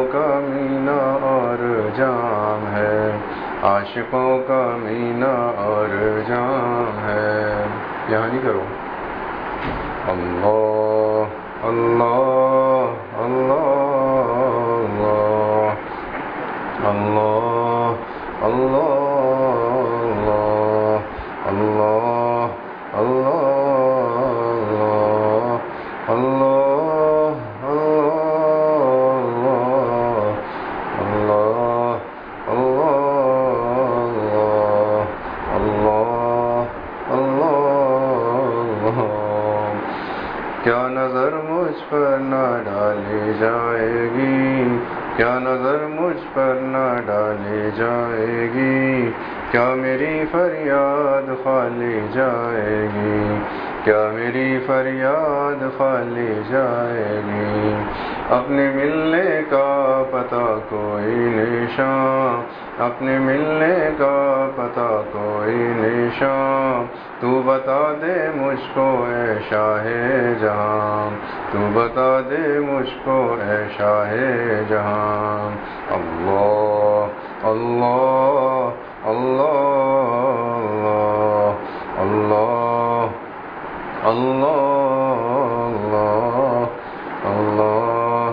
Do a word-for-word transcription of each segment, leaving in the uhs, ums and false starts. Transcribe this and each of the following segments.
کا مینا اور جام ہے، عاشقوں کا مینا اور جام ہے. یہاں نہیں کرو. اللہ اللہ اللہ اللہ اللہ اللہ اللہ اللہ اللہ. کیا نظر مجھ پر نہ ڈالی جائے گی، کیا نظر مجھ پر نہ ڈالی جائے گی، کیا میری فریاد خالی جائے گی، کیا میری فریاد خالی جائے گی. اپنے ملنے کا پتہ کوئی نشان، اپنے ملنے کا پتہ کوئی نشان، تو بتا دے مجھ کو اے شاہ جہاں، تو بتا دے مجھ کو اے شاہ جہاں. اللہ اللہ اللہ اللہ اللہ اللہ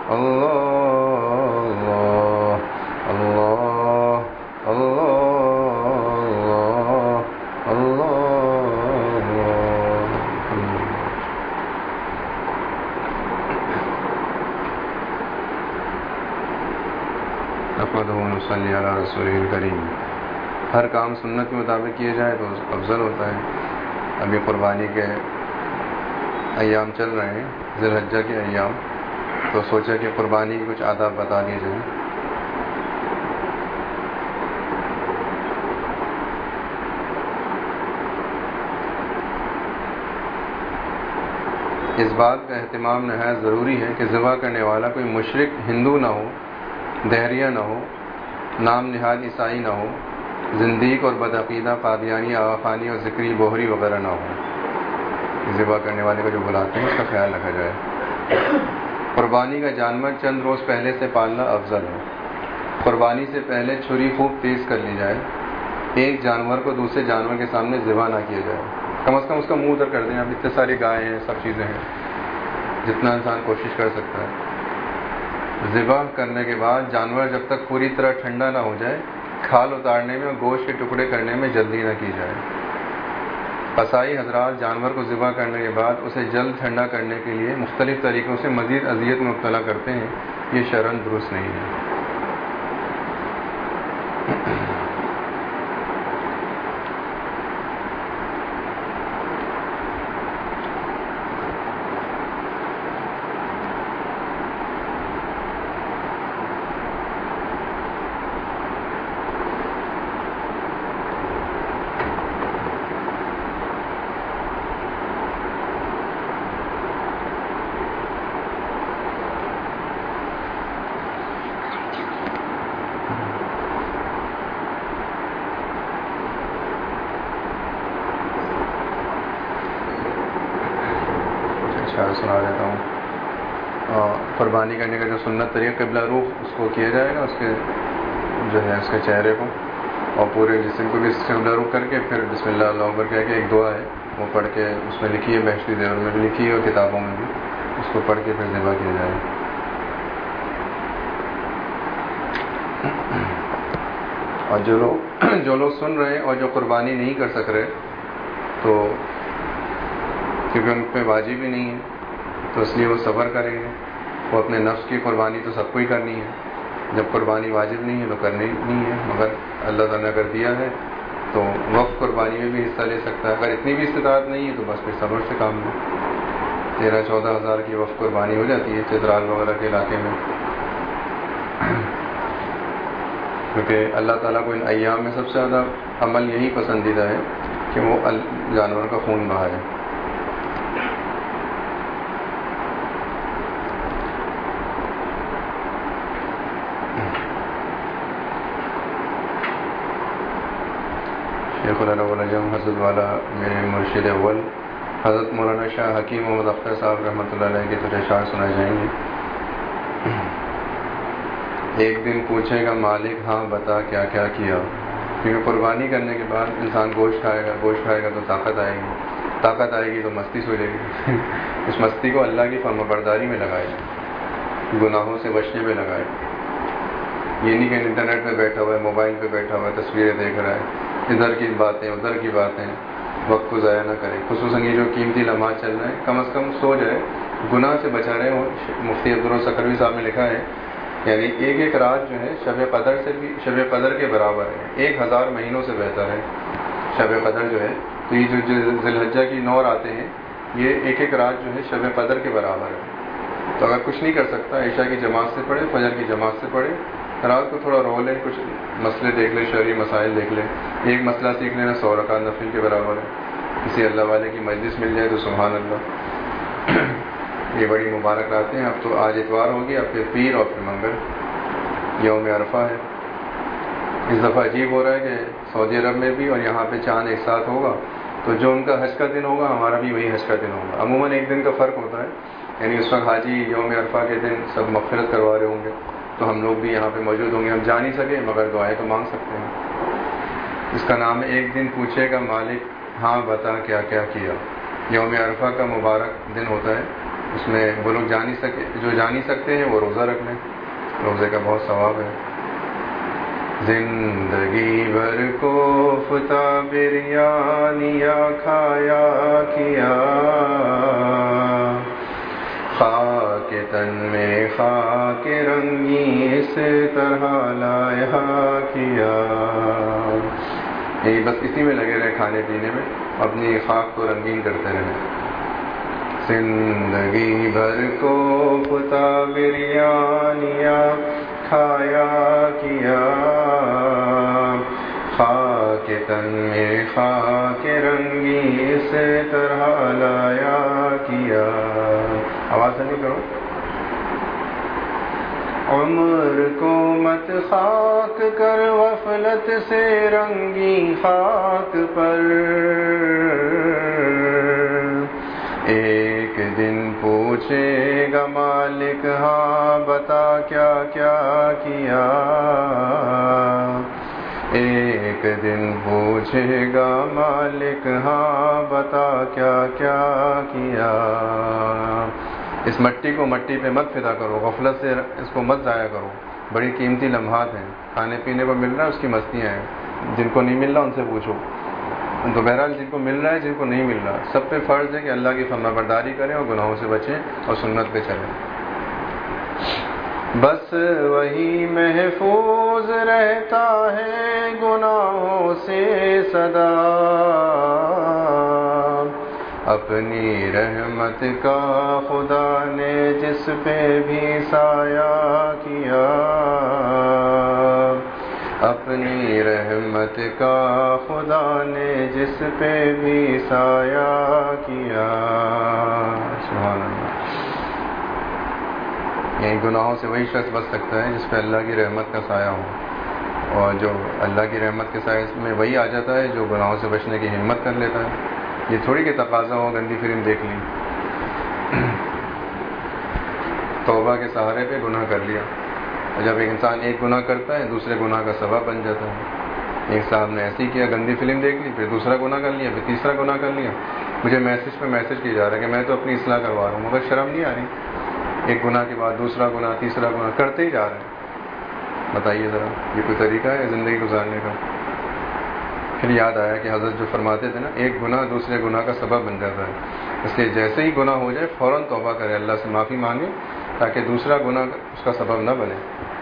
اللہ اللہ اللہ نحمدہ و نصلی علی رسولہ الکریم. ہر کام سنت کے مطابق کیے جائے تو افضل ہوتا ہے. ابھی قربانی کے ایام چل رہے ہیں، ذی الحجہ کے ایام، تو سوچا کہ قربانی کے کچھ آداب بتا دیے جائیں. اس بات کا اہتمام نہایت ضروری ہے کہ ذبح کرنے والا کوئی مشرک ہندو نہ ہو، دہریہ نہ ہو، نام نہاد عیسائی نہ ہو، زندیق اور بدعقیدہ قادیانی، آغاخانی اور ذکری بوہری وغیرہ نہ ہو. ذبح کرنے والے کو جو بلاتے ہیں اس کا خیال رکھا جائے. قربانی کا جانور چند روز پہلے سے پالنا افضل ہے. قربانی سے پہلے چھری خوب تیز کر لی جائے. ایک جانور کو دوسرے جانور کے سامنے ذبح نہ کیا جائے. کم از کم اس کا منہ ادھر کر دیں. اب اتنے ساری گائے ہیں، سب چیزیں ہیں، جتنا انسان کوشش کر سکتا ہے. ذبح کرنے کے بعد جانور جب تک پوری طرح ٹھنڈا نہ ہو جائے، کھال اتارنے میں اور گوشت کے ٹکڑے کرنے میں جلدی نہ کی جائے. قصائی حضرات جانور کو ذبح کرنے کے بعد اسے جلد ٹھنڈا کرنے کے لیے مختلف طریقوں سے مزید اذیت میں مبتلا کرتے ہیں. یہ شرعاً درست نہیں ہے. سنا دیتا ہوں. قربانی کرنے کا جو سنت طریقہ قبلہ روح اس کو کیا جائے گا، اس کے جو ہے اس کے چہرے کو اور پورے جسم کو بھی قبلہ روح کر کے پھر بسم اللہ اللہ اکبر کہہ کے ایک دعا ہے وہ پڑھ کے اس میں لکھی ہے، بہشتی دیور میں بھی لکھی ہے اور کتابوں میں بھی، اس کو پڑھ کے پھر ذبح کیا جائے. اور جو لوگ جو لوگ سن رہے ہیں اور جو قربانی نہیں کر سک رہے، تو کیونکہ ان پہ واجب ہی نہیں ہے تو اس لیے وہ صبر کریں گے. وہ اپنے نفس کی قربانی تو سب کو ہی کرنی ہے. جب قربانی واجب نہیں ہے تو کرنی نہیں ہے، مگر اللہ تعالیٰ نے اگر دیا ہے تو وقف قربانی میں بھی حصہ لے سکتا ہے. اگر اتنی بھی استطاعت نہیں ہے تو بس پھر صبر سے کام لیں. تیرہ چودہ ہزار کی وقف قربانی ہو جاتی ہے چترال وغیرہ کے علاقے میں، کیونکہ اللہ تعالیٰ کو ان ایام میں سب سے زیادہ عمل یہی پسندیدہ ہے کہ وہ جانور کا خون بہائے. شیخ العلم حضرت والا میرے مرشد اول حضرت مولانا شاہ حکیم محمد اختر صاحب رحمۃ اللہ علیہ کے طرح اشعار سنائے جائیں گے. ایک دن پوچھے گا مالک ہاں بتا کیا کیا کیا، کیونکہ قربانی کرنے کے بعد انسان گوشت کھائے گا، گوشت کھائے گا تو طاقت آئے گی، طاقت آئے گی تو مستی سوچے گی اس مستی کو اللہ کی فرمانبرداری میں لگائے، گناہوں سے بچنے میں لگائے۔ یہ نہیں کہ انٹرنیٹ پہ بیٹھا ہوا ہے، موبائل پہ بیٹھا ہوا ہے، تصویریں دیکھ رہا ہے، ادھر کی باتیں ادھر کی باتیں، وقت کو ضائع نہ کرے۔ خصوصاً یہ جو قیمتی لمحات چل رہے ہیں، کم از کم سو جائے، گناہ سے بچا رہے ہوں۔ مفتی عبدالسکروی صاحب نے لکھا ہے یعنی ایک ایک رات جو ہے شب قدر سے بھی شب قدر کے برابر ہے، ایک ہزار مہینوں سے بہتر ہے شب قدر جو ہے۔ تو یہ جو ذی الحجہ کی نو راتیں ہیں، یہ ایک ایک رات جو ہے شب قدر کے برابر ہے۔ تو اگر کچھ نہیں کر سکتا، عشاء کی جماعت سے پڑھے، فجر کی جماعت سے پڑھے، رات کو تھوڑا رو لے، کچھ مسئلے دیکھ لے، شرعی مسائل دیکھ لے، ایک مسئلہ سیکھ لینا سو رکعت نفل کے برابر ہے۔ کسی اللہ والے کی مجلس مل جائے تو سبحان اللہ یہ بڑی مبارک راتیں ہیں۔ اب تو آج اتوار ہوگی، اب پھر پیر اور پھر منگل یوم عرفہ ہے۔ اس دفعہ عجیب ہو رہا ہے کہ سعودی عرب میں بھی اور یہاں پہ چاند ایک ساتھ ہوگا، تو جو ان کا حج کا دن ہوگا ہمارا بھی وہی حج کا دن ہوگا۔ عموماً ایک دن کا فرق ہوتا ہے، یعنی اس وقت حاجی یوم عرفہ کے دن سب مغفرت کروا رہے ہوں گے، تو ہم لوگ بھی یہاں پہ موجود ہوں گے۔ ہم جا نہیں سکے مگر دعائیں تو مانگ سکتے ہیں۔ اس کا نام ہے ایک دن پوچھے گا مالک ہاں بتا کیا کیا کیا۔ یوم عرفہ کا مبارک دن ہوتا ہے، اس میں وہ لوگ جا نہیں سکے، جو جا نہیں سکتے ہیں وہ روزہ رکھ لیں، روزے کا بہت ثواب ہے۔ زندگی بھر کوفتہ بریانیاں کھایا کیا، خاک تن میں خاک رنگی اس طرح لایا کیا۔ یہی بس اسی میں لگے رہے، کھانے پینے میں، اپنی خاک کو رنگین کرتے رہے۔ زندگی بھر کوفتہ بریانیاں کھایا کیا، خاک تن میں خاک رنگی اس طرح لایا کیا۔ آواز نہیں کرو۔ عمر کو مت خاک کر غفلت سے رنگی خاک پر، ایک دن پوچھے گا مالک ہاں بتا کیا کیا کیا، ایک دن پوچھے گا مالک ہاں بتا کیا کیا کیا۔ اس مٹی کو مٹی پہ مت فدا کرو، غفلت سے اس کو مت ضائع کرو، بڑی قیمتی لمحات ہیں، کھانے پینے کو مل رہا ہے اس کی مستیاں ہیں، جن کو نہیں مل رہا ان سے پوچھو۔ تو بہرحال جن کو مل رہا ہے، جن کو نہیں مل رہا، سب پہ فرض ہے کہ اللہ کی فرمانبرداری کریں اور گناہوں سے بچیں اور سنت پہ چلیں۔ بس وہی محفوظ رہتا ہے گناہوں سے سدا، اپنی رحمت کا خدا نے جس پہ بھی سایہ کیا، اپنی رحمت کا خدا نے جس پہ بھی سایہ کیا۔ سبحان اللہ۔ یعنی گناہوں سے وہی شخص بچ سکتا ہے جس پہ اللہ کی رحمت کا سایہ ہو، اور جو اللہ کی رحمت کے سائے میں وہی آ جاتا ہے جو گناہوں سے بچنے کی ہمت کر لیتا ہے۔ یہ تھوڑی کہ تقاضا ہو گندی فلم دیکھ لی، توبہ کے سہارے پہ گناہ کر لیا، اور جب ایک انسان ایک گناہ کرتا ہے دوسرے گناہ کا سبب بن جاتا ہے۔ ایک صاحب نے ایسے ہی کیا، گندی فلم دیکھ لی، پھر دوسرا گناہ کر لیا، پھر تیسرا گناہ کر لیا۔ مجھے میسج پہ میسج کیا جا رہا ہے کہ میں تو اپنی اصلاح کروا رہا ہوں، مگر شرم نہیں آ رہی، ایک گناہ کے بعد دوسرا گناہ، تیسرا گناہ کرتے ہی جا رہے ہیں۔ بتائیے ذرا یہ کوئی طریقہ ہے زندگی گزارنے کا؟ پھر یاد آیا کہ حضرت جو فرماتے تھے نا، ایک گناہ دوسرے گناہ کا سبب بن جاتا ہے، اس لیے جیسے ہی گناہ ہو جائے فوراً توبہ کرے، اللہ سے معافی مانگے تاکہ دوسرا گناہ اس کا سبب نہ بنے۔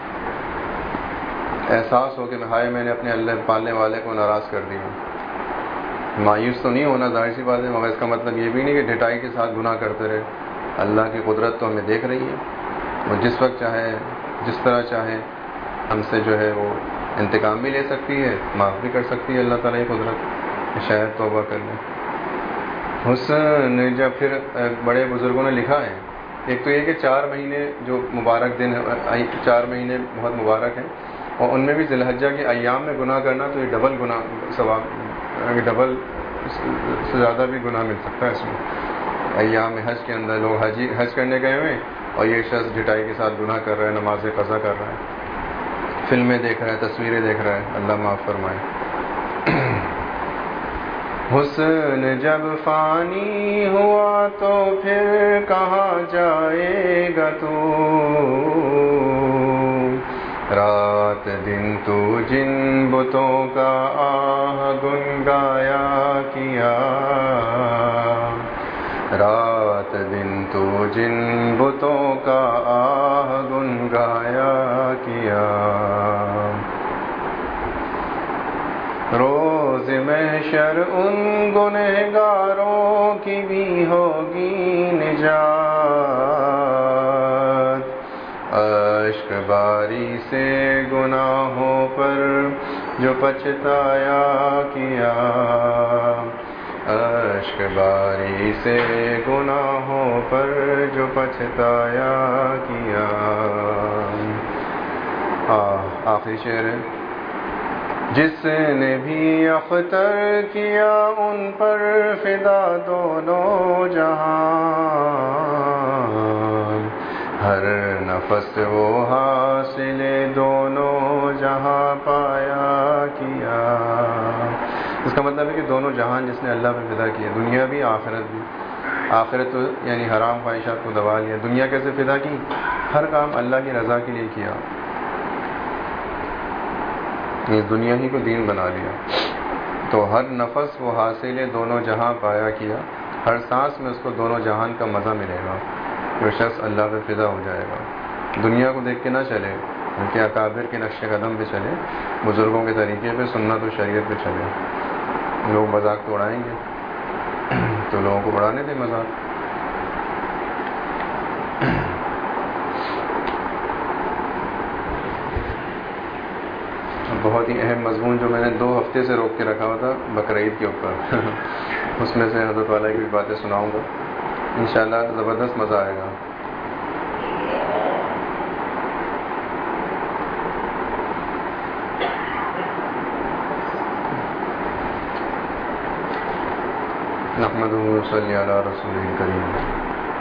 احساس ہو کہ ہائے میں نے اپنے اللہ پالنے والے کو ناراض کر دیا، مایوس تو نہیں ہونا، ظاہر سی بات ہے، مگر اس کا مطلب یہ بھی نہیں کہ ڈٹائی کے ساتھ گناہ کرتے رہے۔ اللہ کی قدرت تو ہمیں دیکھ رہی ہے، وہ جس وقت چاہے جس طرح چاہے ہم سے جو ہے وہ انتقام بھی لے سکتی ہے، معاف بھی کر سکتی ہے اللہ تعالیٰ کی قدرت، شاید توبہ کر لیں۔ حسن جب پھر بڑے بزرگوں نے لکھا ہے، ایک تو یہ کہ چار مہینے جو مبارک دن ہے، چار مہینے بہت مبارک ہیں، اور ان میں بھی ذی الحجہ کے ایام میں گناہ کرنا تو یہ ڈبل گناہ ثواب، ڈبل سے زیادہ بھی گناہ مل سکتا ہے اس میں۔ ایام حج کے اندر لوگ حج حج کرنے گئے ہوئے اور یہ شخص ڈٹائی کے ساتھ گناہ کر رہا ہے، نماز قضا کر رہا ہے، فلمیں دیکھ رہا ہے، تصویریں دیکھ رہا ہے، اللہ معاف فرمائے۔ حسن جب فانی ہوا تو پھر کہاں جائے گا تو، رات دن تو جن بتوں کا آہ گنگایا کیا، رات دن تو جن بتوں کا آہ گنگایا کیا، روز محشر ان گنہگاروں کی بھی ہوگی نجات، اشک باری سے گناہوں پر جو پچھتایا کیا، اشک باری سے گناہوں پر جو پچھتایا کیا۔ آخری شعر ہے، جس نے بھی اختر کیا ان پر فدا دونوں جہاں، ہر نفس وہ حاصل دونوں جہاں پایا کیا۔ اس کا مطلب ہے کہ دونوں جہان جس نے اللہ پہ فدا کیا، دنیا بھی آخرت بھی۔ آخرت تو یعنی حرام خواہشات کو دبا لیا، دنیا کیسے فدا کی؟ ہر کام اللہ کی رضا کے لیے کیا، اس دنیا ہی کو دین بنا لیا۔ تو ہر نفس وہ حاصل دونوں جہاں پایا کیا، ہر سانس میں اس کو دونوں جہان کا مزہ ملے گا، وہ شخص اللہ پہ فدا ہو جائے گا۔ دنیا کو دیکھ کے نہ چلے بلکہ اکابر کے نقش قدم پہ چلے، بزرگوں کے طریقے پہ، سنت و شریعت پہ چلے۔ لوگ مذاق تو اڑائیں گے تو لوگوں کو اڑانے دیں مذاق۔ بہت ہی اہم مضمون جو میں نے دو ہفتے سے روک کے رکھا ہوا تھا بقرعید کے اوپر اس میں سے حضرت والا کی بھی باتیں سناؤں گا انشاءاللہ، زبردست مزہ آئے گا۔ نحمدہ و نصلی علی رسول کریم۔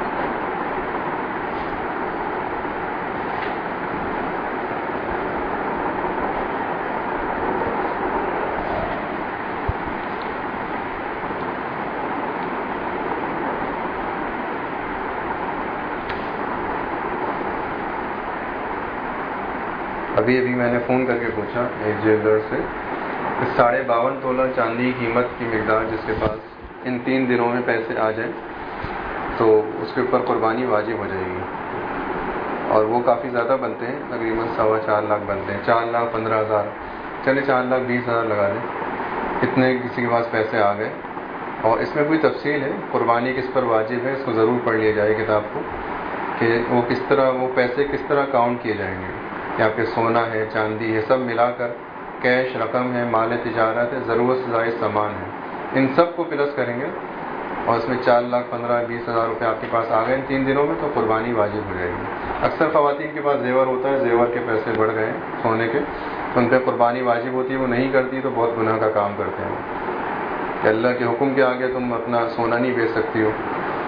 ابھی ابھی میں نے فون کر کے پوچھا ایک جیولر سے کہ ساڑھے باون تولہ چاندی قیمت کی مقدار جس کے پاس ان تین دنوں میں پیسے آ جائیں تو اس کے اوپر قربانی واجب ہو جائے گی، اور وہ کافی زیادہ بنتے ہیں، تقریباً سوا چار لاکھ بنتے ہیں، چار لاکھ پندرہ ہزار چلے چار لاکھ بیس ہزار لگا لیں، اتنے کسی کے پاس پیسے آ گئے۔ اور اس میں کوئی تفصیل ہے قربانی کس پر واجب ہے، اس کو ضرور پڑھ لیا جائے کتاب کو، کہ وہ کس طرح وہ پیسے کس طرح کاؤنٹ کیے جائیں گے، کہ آپ کے سونا ہے، چاندی ہے، سب ملا کر کیش رقم ہے، مال تجارت ہے، ضرورت سے زائد سامان ہے، ان سب کو پلس کریں گے اور اس میں چار لاکھ پندرہ بیس ہزار روپے آپ کے پاس آ گئے ان تین دنوں میں تو قربانی واجب ہو جائے گی۔ اکثر خواتین کے پاس زیور ہوتا ہے، زیور کے پیسے بڑھ گئے سونے کے، ان پہ قربانی واجب ہوتی ہے، وہ نہیں کرتی تو بہت گناہ کا کام کرتے ہیں کہ اللہ کے حکم کے آگے تم اپنا سونا نہیں بیچ سکتی ہو۔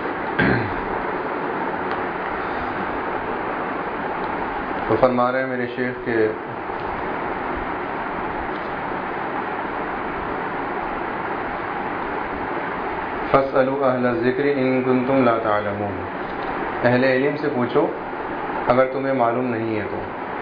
تو فرما رہے ہیں میرے شیخ کہ فَاسْأَلُوا أَهْلَ الذِّكْرِ إِن كُنتُمْ لَا تَعْلَمُونَ، اہل علم سے پوچھو اگر تمہیں معلوم نہیں ہے تو۔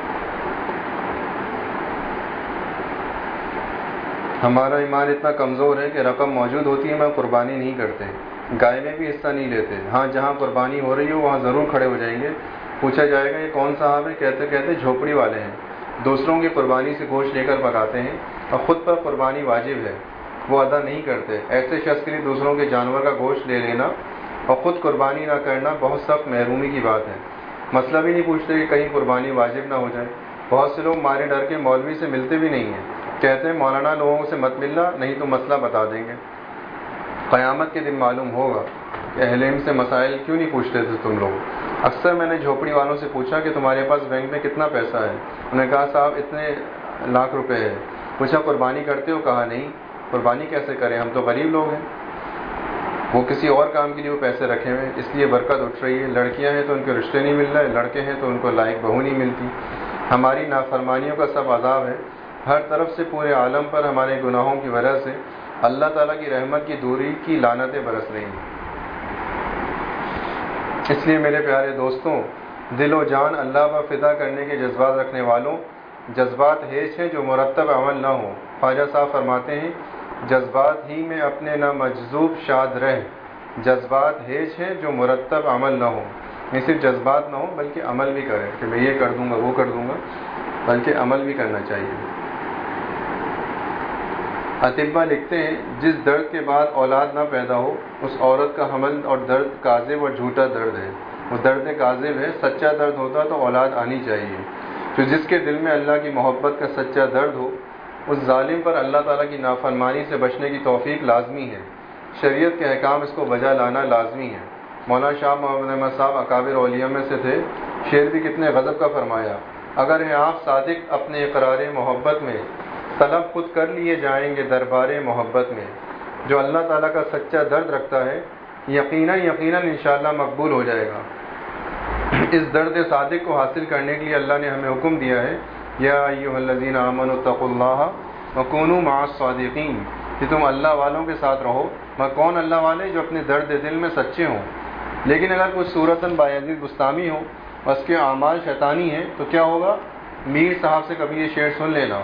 ہمارا ایمان اتنا کمزور ہے کہ رقم موجود ہوتی ہے میں قربانی نہیں کرتے، گائے میں بھی حصہ نہیں لیتے، ہاں جہاں قربانی ہو رہی ہو وہاں ضرور کھڑے ہو جائیں گے، پوچھا جائے گا یہ کون صاحب ہے، کہتے کہتے جھوپڑی والے ہیں، دوسروں کی قربانی سے گوشت لے کر پکاتے ہیں اور خود پر قربانی واجب ہے وہ ادا نہیں کرتے۔ ایسے شخص کے لیے دوسروں کے جانور کا گوشت لے لینا اور خود قربانی نہ کرنا بہت سخت محرومی کی بات ہے۔ مسئلہ بھی نہیں پوچھتے کہ کہیں قربانی واجب نہ ہو جائے۔ بہت سے لوگ مارے ڈر کے مولوی سے ملتے بھی نہیں ہیں، کہتے ہیں مولانا لوگوں سے مت ملنا نہیں تو مسئلہ بتا دیں گے۔ قیامت کے دن معلوم ہوگا کہ اہل علم سے مسائل کیوں نہیں پوچھتے تھے تم لوگ۔ اکثر میں نے جھوپڑی والوں سے پوچھا کہ تمہارے پاس بینک میں کتنا پیسہ ہے، انہوں نے کہا صاحب اتنے لاکھ روپے ہے۔ پوچھا قربانی کرتے ہو، کہا نہیں۔ قربانی کیسے کریں، ہم تو غریب لوگ ہیں۔ وہ کسی اور کام کے لیے وہ پیسے رکھے ہوئے، اس لیے برکت اٹھ رہی ہے۔ لڑکیاں ہیں تو ان کے رشتے نہیں مل رہے، لڑکے ہیں تو ان کو لائق بہو نہیں ملتی، ہماری نافرمانیوں کا سب عذاب ہے. ہر طرف سے پورے عالم پر ہمارے گناہوں کی وجہ سے اللہ تعالیٰ کی رحمت کی دوری کی لعنتیں برس رہی ہیں. اس لیے میرے پیارے دوستوں، دل و جان اللہ پر فدا کرنے کے جذبات رکھنے والوں، جذبات ہیچ ہیں جو مرتب عمل نہ ہو. خواجہ صاحب فرماتے ہیں، جذبات ہی میں اپنے نہ مجذوب شاد رہ، جذبات ہیچ ہیں جو مرتب عمل نہ ہو. نہیں صرف جذبات نہ ہو بلکہ عمل بھی کرے کہ میں یہ کر دوں گا وہ کر دوں گا، بلکہ عمل بھی کرنا چاہیے. اطباء لکھتے ہیں، جس درد کے بعد اولاد نہ پیدا ہو اس عورت کا حمل اور درد کاذب اور جھوٹا درد ہے. وہ درد کاذب ہے، سچا درد ہوتا تو اولاد آنی چاہیے. تو جس کے دل میں اللہ کی محبت کا سچا درد ہو، اس ظالم پر اللہ تعالیٰ کی نافرمانی سے بچنے کی توفیق لازمی ہے. شریعت کے احکام اس کو بجا لانا لازمی ہے. مولانا شاہ محمد احمد صاحب اکابر اولیاء میں سے تھے. شعر بھی کتنے غضب کا فرمایا، اگر ہیں آپ صادق اپنے اقرار محبت میں، طلب خود کر لیے جائیں گے دربار محبت میں. جو اللہ تعالیٰ کا سچا درد رکھتا ہے یقیناً یقیناً انشاءاللہ مقبول ہو جائے گا. اس درد صادق کو حاصل کرنے کے لیے اللہ نے ہمیں حکم دیا ہے، یا ایھا الذین آمنوا اتقوا اللہ وکونوا مع الصادقین، کہ تم اللہ والوں کے ساتھ رہو. میں کون اللہ والے؟ جو اپنے درد دل میں سچے ہوں. لیکن اگر کوئی صورتاً بایزید بستامی ہو اور اس کے اعمال شیطانی ہیں تو کیا ہوگا؟ میر صاحب سے کبھی یہ شعر سن لینا،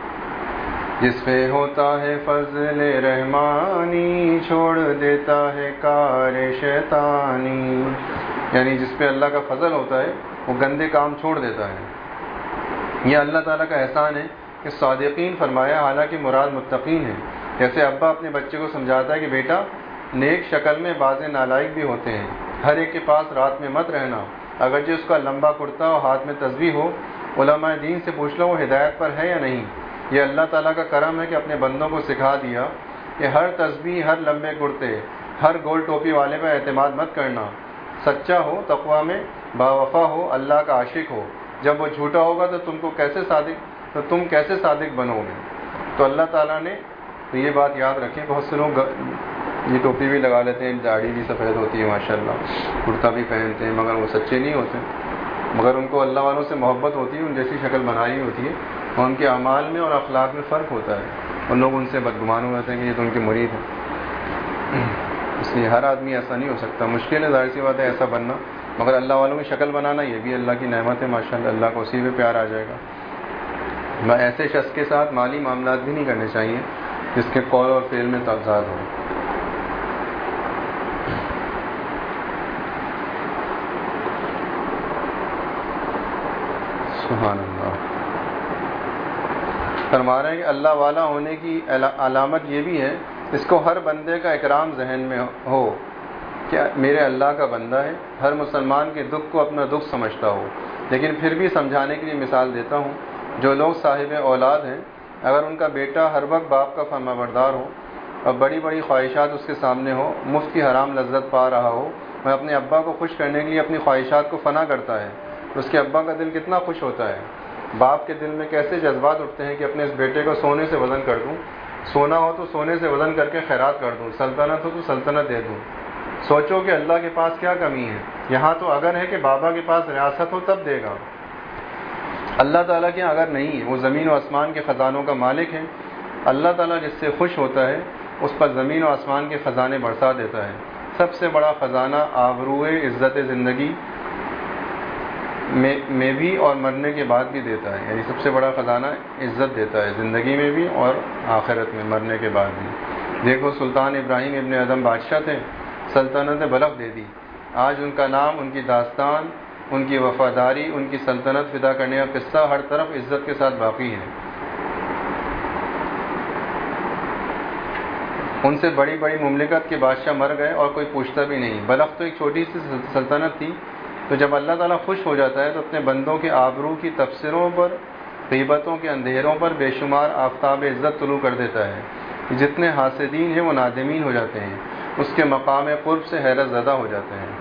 جس پہ ہوتا ہے فضل رحمانی چھوڑ دیتا ہے کار شیطانی. یعنی جس پہ اللہ کا فضل ہوتا ہے وہ گندے کام چھوڑ دیتا ہے. یہ اللہ تعالیٰ کا احسان ہے کہ صادقین فرمایا، حالانکہ مراد متقین ہے. جیسے ابا اپنے بچے کو سمجھاتا ہے کہ بیٹا نیک شکل میں بعض نالائق بھی ہوتے ہیں، ہر ایک کے پاس رات میں مت رہنا، اگرچہ اس کا لمبا کرتا اور ہاتھ میں تسبیح ہو. علماء دین سے پوچھ لو وہ ہدایت پر ہے یا نہیں. یہ اللہ تعالیٰ کا کرم ہے کہ اپنے بندوں کو سکھا دیا کہ ہر تسبیح، ہر لمبے کرتے، ہر گول ٹوپی والے پر اعتماد مت کرنا. سچا ہو، تقویٰ میں باوفا ہو، اللہ کا عاشق ہو. جب وہ جھوٹا ہوگا تو تم کو کیسے صادق تو تم کیسے صادق بنو گے؟ تو اللہ تعالیٰ نے تو یہ بات یاد رکھیں. بہت سے لوگ یہ ٹوپی بھی لگا لیتے ہیں، داڑھی بھی سفید ہوتی ہے ماشاءاللہ، کرتا بھی پہنتے ہیں، مگر وہ سچے نہیں ہوتے. مگر ان کو اللہ والوں سے محبت ہوتی ہے، ان جیسی شکل بنائی ہوتی ہے، اور ان کے اعمال میں اور اخلاق میں فرق ہوتا ہے، اور لوگ ان سے بدگمان ہو جاتے ہیں کہ یہ تو ان کے مرید ہیں. اس لیے ہر آدمی ایسا نہیں ہو سکتا. مشکل ہے، ظاہر سی بات ہے ایسا بننا، مگر اللہ والوں کی شکل بنانا یہ بھی اللہ کی نعمت ہے ماشاءاللہ. اللہ کو اسی پہ پیار آ جائے گا. میں ایسے شخص کے ساتھ مالی معاملات بھی نہیں کرنے چاہیے جس کے قول اور فعل میں تضاد ہو. سبحان اللہ. فرما رہے ہیں کہ اللہ والا ہونے کی علامت یہ بھی ہے، اس کو ہر بندے کا اکرام ذہن میں ہو کہ میرے اللہ کا بندہ ہے. ہر مسلمان کے دکھ کو اپنا دکھ سمجھتا ہو. لیکن پھر بھی سمجھانے کے لیے مثال دیتا ہوں، جو لوگ صاحب اولاد ہیں، اگر ان کا بیٹا ہر وقت باپ کا فرمانبردار ہو اور بڑی بڑی خواہشات اس کے سامنے ہو، مفت کی حرام لذت پا رہا ہو، وہ اپنے ابا کو خوش کرنے کے لیے اپنی خواہشات کو فنا کرتا ہے، تو اس کے ابا کا دل کتنا خوش ہوتا ہے. باپ کے دل میں کیسے جذبات اٹھتے ہیں کہ اپنے اس بیٹے کو سونے سے وزن کر دوں، سونا ہو تو سونے سے وزن کر کے خیرات کر دوں، سلطنت ہو تو سلطنت دے دوں. سوچو کہ اللہ کے پاس کیا کمی ہے. یہاں تو اگر ہے کہ بابا کے پاس ریاست ہو تب دے گا. اللہ تعالیٰ کے اگر نہیں ہے. وہ زمین و آسمان کے خزانوں کا مالک ہے. اللہ تعالیٰ جس سے خوش ہوتا ہے اس پر زمین و آسمان کے خزانے برسا دیتا ہے. سب سے بڑا خزانہ آبروئے عزت زندگی میں میں بھی اور مرنے کے بعد بھی دیتا ہے. یعنی سب سے بڑا خزانہ عزت دیتا ہے، زندگی میں بھی اور آخرت میں، مرنے کے بعد بھی. دیکھو سلطان ابراہیم ابن ادم بادشاہ تھے، سلطنت بلخ دے دی. آج ان کا نام، ان کی داستان، ان کی وفاداری، ان کی سلطنت فدا کرنے کا قصہ ہر طرف عزت کے ساتھ باقی ہے. ان سے بڑی بڑی مملکت کے بادشاہ مر گئے اور کوئی پوچھتا بھی نہیں. بلخ تو ایک چھوٹی سی سلطنت تھی. تو جب اللہ تعالیٰ خوش ہو جاتا ہے تو اپنے بندوں کے آبرو کی تبصروں پر، غیبتوں کے اندھیروں پر بے شمار آفتاب عزت طلوع کر دیتا ہے. جتنے حاسدین ہیں وہ نادمین ہو جاتے ہیں، اس کے مقام قرب سے حیرت زدہ ہو جاتے ہیں.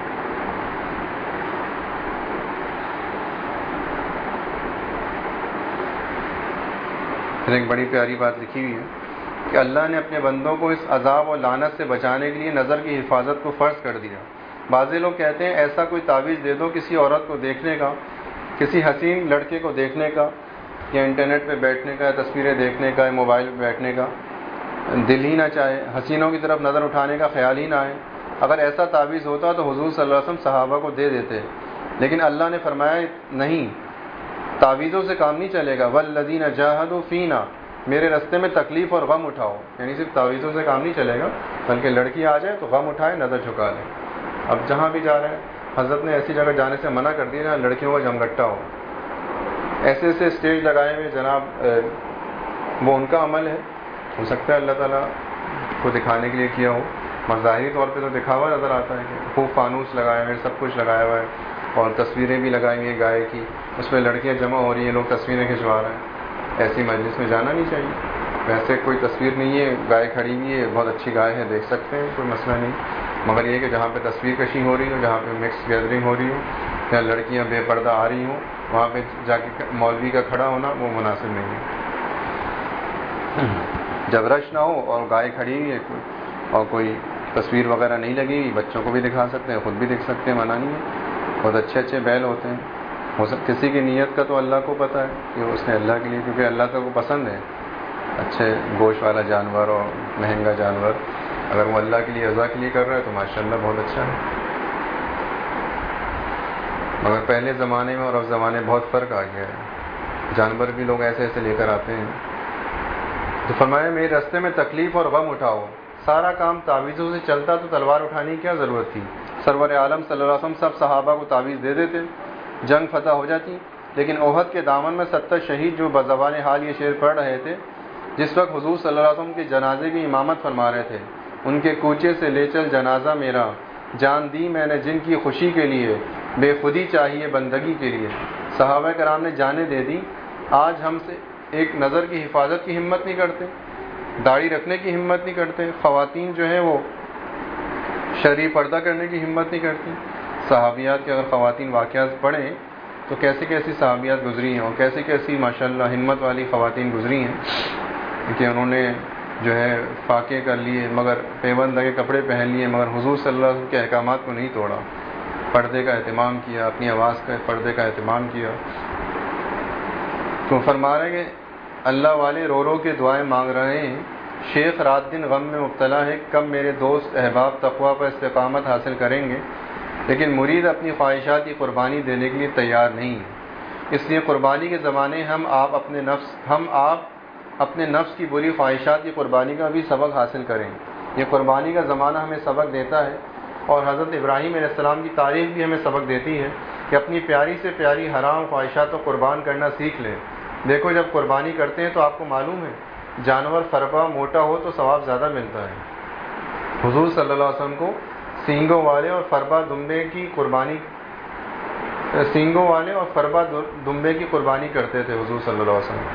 پھر ایک بڑی پیاری بات لکھی ہوئی ہے کہ اللہ نے اپنے بندوں کو اس عذاب و لعنت سے بچانے کے لیے نظر کی حفاظت کو فرض کر دیا. بعض لوگ کہتے ہیں ایسا کوئی تعویذ دے دو کسی عورت کو دیکھنے کا کہ کسی حسین لڑکے کو دیکھنے کا یا انٹرنیٹ پہ بیٹھنے کا، تصویریں دیکھنے کا، یا موبائل پہ بیٹھنے کا دل ہی نہ چاہے، حسینوں کی طرف نظر اٹھانے کا خیال ہی نہ آئے، اگر ایسا تعویذ ہوتا تو حضور صلی اللہ علیہ وسلم صحابہ کو دے دیتے، لیکن اللہ نے فرمایا نہیں، تعویذوں سے کام نہیں چلے گا، والذین جاہدوا فینا، میرے راستے میں تکلیف اور غم اٹھاؤ، یعنی صرف تعویذوں سے کام نہیں چلے گا، بلکہ لڑکی آ جائے تو غم اٹھائے، نظر جھکا لے۔ اب جہاں بھی جا رہے ہیں حضرت نے ایسی جگہ جانے سے منع کر دیا جہاں لڑکیوں کا جمگٹا ہو، ایسے ایسے اسٹیج لگائے ہوئے جناب، وہ ان کا عمل ہے، ہو سکتا ہے اللہ تعالیٰ کو دکھانے کے لیے کیا ہو، مظاہری طور پہ تو دکھاوا نظر آتا ہے کہ خوب فانوس لگائے ہوئے، سب کچھ لگایا ہوا ہے، اور تصویریں بھی لگائی ہوئی ہیں گائے کی، اس میں لڑکیاں جمع ہو رہی ہیں، لوگ تصویریں کھنچوا رہے ہیں، ایسی مجلس میں جانا نہیں چاہیے۔ ویسے کوئی تصویر نہیں ہے، گائے کھڑی ہوئی ہے، بہت اچھی گائے ہے، دیکھ سکتے ہیں، کوئی مسئلہ نہیں، مگر یہ کہ جہاں پہ تصویر کشی ہو رہی ہو، جہاں پہ مکس گیدرنگ ہو رہی ہو، یا لڑکیاں بے پردہ آ رہی ہوں، وہاں پہ جا کے مولوی کا کھڑا ہونا وہ مناسب نہیں ہے۔ جب رش نہ ہو اور گائے کھڑی ہوئی ہے کوئی اور کوئی تصویر وغیرہ نہیں لگی ہوئی، بچوں کو بھی دکھا سکتے ہیں، خود بھی دیکھ سکتے ہیں، منع نہیں ہے، بہت اچھے اچھے بیل ہوتے ہیں، ہو سکتا کسی کی نیت کا تو اللہ کو پتہ ہے کہ اس نے اللہ کے لیے، کیونکہ اللہ کو پسند ہے اچھے گوشت والا جانور اور مہنگا جانور، اگر وہ اللہ کے لیے رضا کے لیے کر رہا ہے تو ماشاءاللہ بہت اچھا ہے۔ مگر پہلے زمانے میں اور اب زمانے بہت فرق آ گیا ہے، جانور بھی لوگ ایسے ایسے لے کر آتے ہیں۔ تو فرمایا میرے راستے میں تکلیف اور غم اٹھاؤ، سارا کام تعویذوں سے چلتا تو تلوار اٹھانے کی کیا ضرورت تھی؟ سرور عالم صلی اللہ علیہ وسلم سب صحابہ کو تعویذ دے دیتے، جنگ فتح ہو جاتی، لیکن احد کے دامن میں ستر شہید جو بزبان حال یہ شعر پڑھ رہے تھے، جس وقت حضور صلی اللہ علیہ وسلم کے جنازے کی امامت فرما رہے تھے، ان کے کوچے سے لے چل جنازہ میرا، جان دی میں نے جن کی خوشی کے لیے، بے خودی چاہیے بندگی کے لیے۔ صحابہ کرام نے جانیں دے دی، آج ہم سے ایک نظر کی حفاظت کی ہمت نہیں کرتے، داڑھی رکھنے کی ہمت نہیں کرتے، خواتین جو ہیں وہ شرعی پردہ کرنے کی ہمت نہیں کرتی۔ صحابیات کے اگر خواتین واقعات پڑھیں تو کیسی کیسی صحابیات گزری ہیں، اور کیسی کیسی ماشاءاللہ ہمت والی خواتین گزری ہیں کہ انہوں نے جو ہے فاقے کر لیے، مگر پیوند لگے کپڑے پہن لیے، مگر حضور صلی اللہ علیہ وسلم کے احکامات کو نہیں توڑا، پردے کا اہتمام کیا، اپنی آواز کا پردے کا اہتمام کیا۔ تو فرما رہے کہ اللہ والے رو رو کے دعائیں مانگ رہے ہیں، شیخ رات دن غم میں مبتلا ہے، کب میرے دوست احباب تقویٰ پر استقامت حاصل کریں گے، لیکن مرید اپنی خواہشات کی قربانی دینے کے لیے تیار نہیں ہے۔ اس لیے قربانی کے زمانے ہم آپ اپنے نفس ہم آپ اپنے نفس کی بری خواہشات کی قربانی کا بھی سبق حاصل کریں۔ یہ قربانی کا زمانہ ہمیں سبق دیتا ہے، اور حضرت ابراہیم علیہ السلام کی تاریخ بھی ہمیں سبق دیتی ہے کہ اپنی پیاری سے پیاری حرام خواہشات کو قربان کرنا سیکھ لیں۔ دیکھو جب قربانی کرتے ہیں تو آپ کو معلوم ہے جانور فربا موٹا ہو تو ثواب زیادہ ملتا ہے۔ حضور صلی اللہ علیہ وسلم کو سینگوں والے اور فربا دمبے کی قربانی سینگوں والے اور فربا دمبے کی قربانی کرتے تھے حضور صلی اللہ علیہ وسلم۔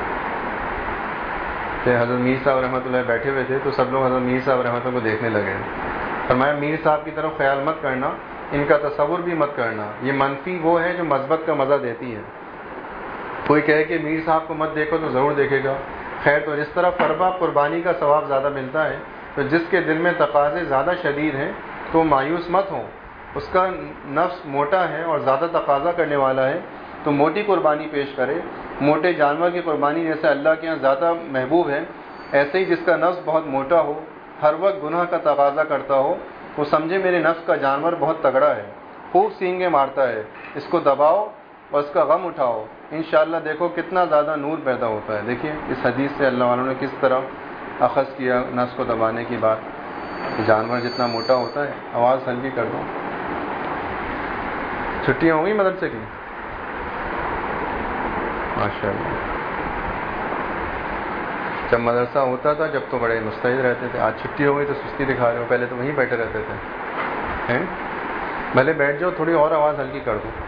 کہ حضرت میر صاحب رحمۃ اللہ بیٹھے ہوئے تھے تو سب لوگ حضرت میر صاحب رحمۃ اللہ کو دیکھنے لگے، فرمایا میر صاحب کی طرف خیال مت کرنا، ان کا تصور بھی مت کرنا، یہ منفی وہ ہے جو مثبت کا مزہ دیتی ہے۔ کوئی کہے کہ میر صاحب کو مت دیکھو تو ضرور دیکھے گا، خیر تو جس طرح فربا قربانی کا ثواب زیادہ ملتا ہے، تو جس کے دل میں تقاضے زیادہ شدید ہیں تو مایوس مت ہو، اس کا نفس موٹا ہے اور زیادہ تقاضا کرنے والا ہے تو موٹی قربانی پیش کرے۔ موٹے جانور کی قربانی جیسے اللہ کے یہاں زیادہ محبوب ہے، ایسے ہی جس کا نفس بہت موٹا ہو، ہر وقت گناہ کا تقاضا کرتا ہو، وہ سمجھے میرے نفس کا جانور بہت تگڑا ہے، خوب سینگیں مارتا ہے، اس کو دباؤ اور اس کا غم اٹھاؤ، انشاءاللہ دیکھو کتنا زیادہ نور پیدا ہوتا ہے۔ دیکھیے اس حدیث سے اللہ والوں نے کس طرح اخذ کیا نفس کو دبانے کی بات، جانور جتنا موٹا ہوتا ہے۔ آواز ہلکی کر دو، چھٹیاں ہوں گی مدرسے کی ماشاء اللہ۔ جب مدرسہ ہوتا تھا جب تو بڑے مستعد رہتے تھے، آج چھٹی ہو گئی تو سستی دکھا رہے ہو، پہلے تو وہیں بیٹھے رہتے تھے ہیں؟ بھلے بیٹھ جاؤ، تھوڑی اور آواز ہلکی کر دو۔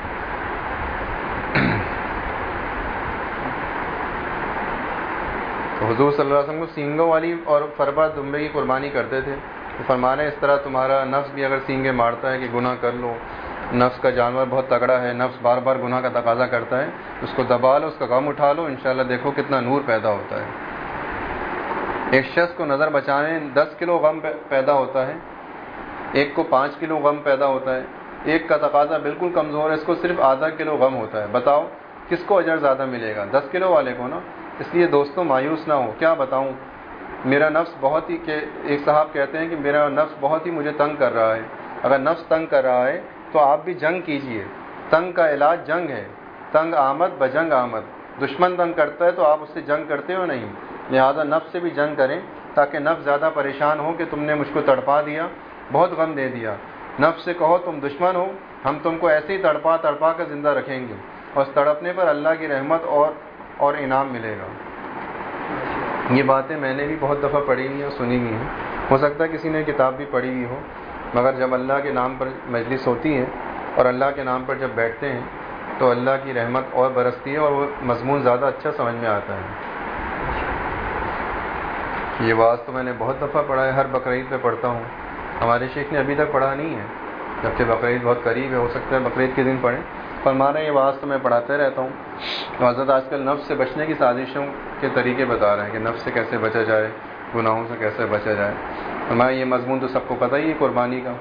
تو حضور صلی اللہ علیہ وسلم کو سینگوں والی اور فربا دمبے کی قربانی کرتے تھے، تو فرمانا اس طرح تمہارا نفس بھی اگر سینگیں مارتا ہے کہ گناہ کر لو، نفس کا جانور بہت تگڑا ہے، نفس بار بار گناہ کا تقاضا کرتا ہے، اس کو دبا لو، اس کا غم اٹھا لو، انشاءاللہ دیکھو کتنا نور پیدا ہوتا ہے۔ ایک شخص کو نظر بچانے دس کلو غم پیدا ہوتا ہے، ایک کو پانچ کلو غم پیدا ہوتا ہے، ایک کا تقاضا بالکل کمزور ہے، اس کو صرف آدھا کلو غم ہوتا ہے، بتاؤ کس کو اجر زیادہ ملے گا؟ دس کلو والے کو نا۔ اس لیے دوستوں مایوس نہ ہو۔ کیا بتاؤں، میرا نفس بہت ہی کہ ایک صاحب کہتے ہیں کہ میرا نفس بہت ہی مجھے تنگ کر رہا ہے۔ اگر نفس تنگ کر رہا ہے تو آپ بھی جنگ کیجئے، تنگ کا علاج جنگ ہے، تنگ آمد بجنگ آمد۔ دشمن تنگ کرتا ہے تو آپ اس سے جنگ کرتے ہو نہیں، لہذا نفس سے بھی جنگ کریں تاکہ نفس زیادہ پریشان ہو کہ تم نے مجھ کو تڑپا دیا، بہت غم دے دیا۔ نفس سے کہو تم دشمن ہو، ہم تم کو ایسے ہی تڑپا تڑپا کر زندہ رکھیں گے، اور اس تڑپنے پر اللہ کی رحمت اور اور انعام ملے گا۔ یہ باتیں میں نے بھی بہت دفعہ پڑھی ہوئی ہیں، سنی ہوئی ہیں، ہو سکتا ہے کسی نے کتاب بھی پڑھی ہوئی ہو، مگر جب اللہ کے نام پر مجلس ہوتی ہے اور اللہ کے نام پر جب بیٹھتے ہیں تو اللہ کی رحمت اور برستی ہے اور وہ مضمون زیادہ اچھا سمجھ میں آتا ہے۔ یہ واعظ تو میں نے بہت دفعہ پڑھا ہے، ہر بقرعید پہ پڑھتا ہوں۔ ہمارے شیخ نے ابھی تک پڑھا نہیں ہے، جبکہ بقرعید بہت قریب ہے، ہو سکتا ہے بقرعید کے دن پڑھیں، پر ہمارا یہ واعظ تو میں پڑھاتا رہتا ہوں۔ تو حضرت آج کل نفس سے بچنے کی سازشوں کے طریقے بتا رہے ہیں کہ نفس سے کیسے بچا جائے، گناہوں سے کیسے بچا جائے۔ ہمارا یہ مضمون تو سب کو پتہ ہی ہے، قربانی کا۔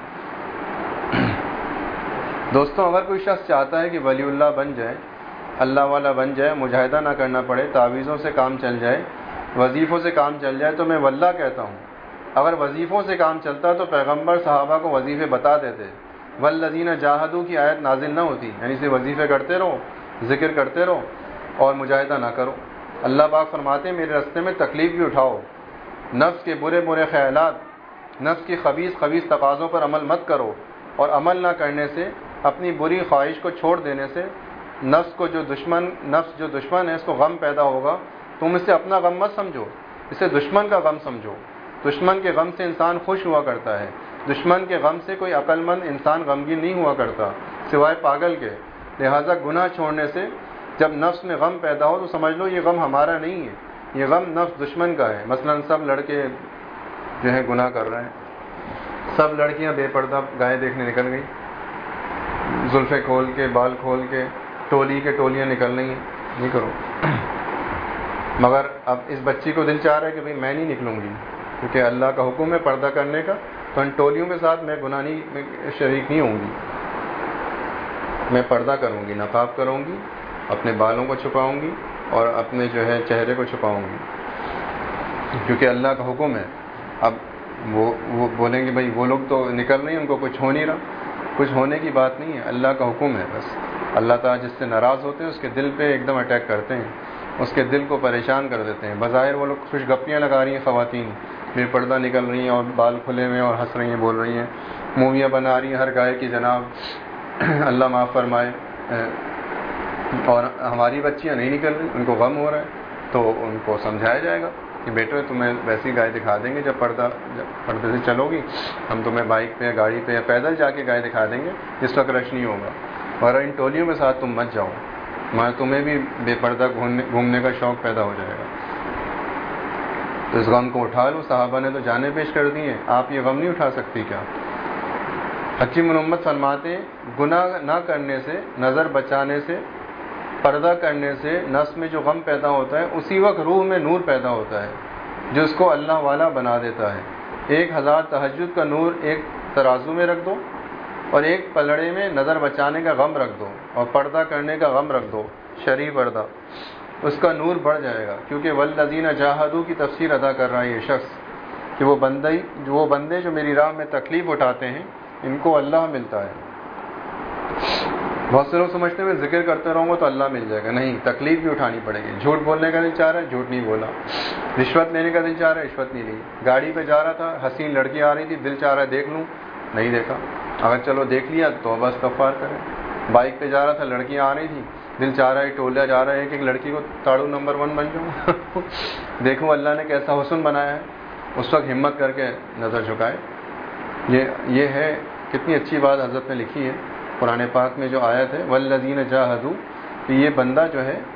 دوستوں، اگر کوئی شخص چاہتا ہے کہ ولی اللہ بن جائے، اللہ والا بن جائے، مجاہدہ نہ کرنا پڑے، تعویذوں سے کام چل جائے، وظیفوں سے کام چل جائے، تو میں واللہ کہتا ہوں اگر وظیفوں سے کام چلتا تو پیغمبر صحابہ کو وظیفے بتا دیتے، والذین جاہدوا کی آیت نازل نہ ہوتی، یعنی سے وظیفے کرتے رہو، ذکر کرتے رہو اور مجاہدہ نہ کرو۔ اللہ پاک فرماتے ہیں میرے راستے میں تکلیف بھی اٹھاؤ، نفس کے برے برے خیالات، نفس کی خبیث خبیث تقاضوں پر عمل مت کرو، اور عمل نہ کرنے سے، اپنی بری خواہش کو چھوڑ دینے سے نفس کو جو دشمن نفس جو دشمن ہے اس کو غم پیدا ہوگا۔ تم اسے اپنا غم مت سمجھو، اسے دشمن کا غم سمجھو۔ دشمن کے غم سے انسان خوش ہوا کرتا ہے، دشمن کے غم سے کوئی عقل مند انسان غمگین نہیں ہوا کرتا سوائے پاگل کے۔ لہذا گناہ چھوڑنے سے جب نفس میں غم پیدا ہو تو سمجھ لو یہ غم ہمارا نہیں ہے، یہ غم نفس دشمن کا ہے۔ مثلا سب لڑکے جو ہے گناہ کر رہے ہیں، سب لڑکیاں بے پردہ گائے دیکھنے نکل گئی، زلفیں کھول کے، بال کھول کے، ٹولی کے ٹولیاں نکل رہی ہیں، نہیں کرو۔ مگر اب اس بچی کو دل چاہ رہا ہے کہ بھئی میں نہیں نکلوں گی، کیونکہ اللہ کا حکم ہے پردہ کرنے کا، تو ان ٹولیوں کے ساتھ میں گناہ نہیں میں شریک نہیں ہوں گی، میں پردہ کروں گی، نقاب کروں گی، اپنے بالوں کو چھپاؤں گی اور اپنے جو ہے چہرے کو چھپاؤں گی، کیونکہ اللہ کا حکم ہے۔ اب وہ وہ بولیں گے بھئی وہ لوگ تو نکل رہے ہیں، ان کو کچھ ہو نہیں رہا، کچھ ہونے کی بات نہیں ہے، اللہ کا حکم ہے بس۔ اللہ تعالیٰ جس سے ناراض ہوتے ہیں اس کے دل پہ ایک دم اٹیک کرتے ہیں، اس کے دل کو پریشان کر دیتے ہیں۔ بظاہر وہ لوگ خوش گپیاں لگا رہی ہیں، خواتین بے پردہ نکل رہی ہیں اور بال کھلے ہوئے اور ہنس رہی ہیں، بول رہی ہیں، موویاں بنا رہی ہیں ہر گائے کی جناب، اللہ معاف فرمائے، اور ہماری بچیاں نہیں نکل رہی، ان کو غم ہو رہا ہے، تو ان کو سمجھایا جائے گا کہ بیٹو تمہیں ویسی گائے دکھا دیں گے، جب پردہ جب پردے سے چلو گی ہم تمہیں بائک پہ یا گاڑی پہ یا پیدل جا کے گائے دکھا دیں گے، جس وقت رش نہیں ہوگا، اور ان ٹولیوں کے ساتھ تم مت جاؤ، مگر تمہیں بھی بے پردہ گھومنے کا شوق پیدا ہو جائے گا۔ تو اس غم کو اٹھا لو، صحابہ نے تو جانیں پیش کر دی ہیں، آپ یہ غم نہیں اٹھا سکتی کیا؟ حکیم محمد فرماتے ہیں گناہ نہ کرنے سے، نظر بچانے سے، پردہ کرنے سے نفس میں جو غم پیدا ہوتا ہے اسی وقت روح میں نور پیدا ہوتا ہے جو اس کو اللہ والا بنا دیتا ہے۔ ایک ہزار تہجد کا نور ایک ترازو میں رکھ دو اور ایک پلڑے میں نظر بچانے کا غم رکھ دو اور پردہ کرنے کا غم رکھ دو، شرعی پردہ، اس کا نور بڑھ جائے گا، کیونکہ والذین جاہدوا کی تفسیر ادا کر رہا ہے یہ شخص کہ وہ بندے وہ بندے جو میری راہ میں تکلیف اٹھاتے ہیں ان کو اللہ ملتا ہے۔ بہت سے لوگ سمجھتے ہیں میں ذکر کرتے رہوں گا تو اللہ مل جائے گا، نہیں، تکلیف بھی اٹھانی پڑے گی۔ جھوٹ بولنے کا دل چاہ رہا ہے، جھوٹ نہیں بولا، رشوت لینے کا دل چاہ رہا ہے، رشوت نہیں لی، گاڑی پہ جا رہا تھا، حسین لڑکی آ رہی تھی، دل چاہ رہا ہے دیکھ لوں، نہیں دیکھا، اگر چلو دیکھ لیا تو بس استغفار کریں۔ بائک پہ جا رہا تھا، لڑکیاں آ رہی تھیں، دل چاہ رہا ہے ٹولیا جا رہا ہے کہ ایک لڑکی کو تاڑو نمبر ون بن جاؤں، دیکھوں اللہ نے کیسا حسن بنایا ہے، اس وقت ہمت کر کے نظر جھکائے۔ یہ یہ ہے کتنی اچھی بات حضرت نے لکھی ہے قرآن پاک میں جو آیت ہے والذین جاہدوا، کہ یہ بندہ جو ہے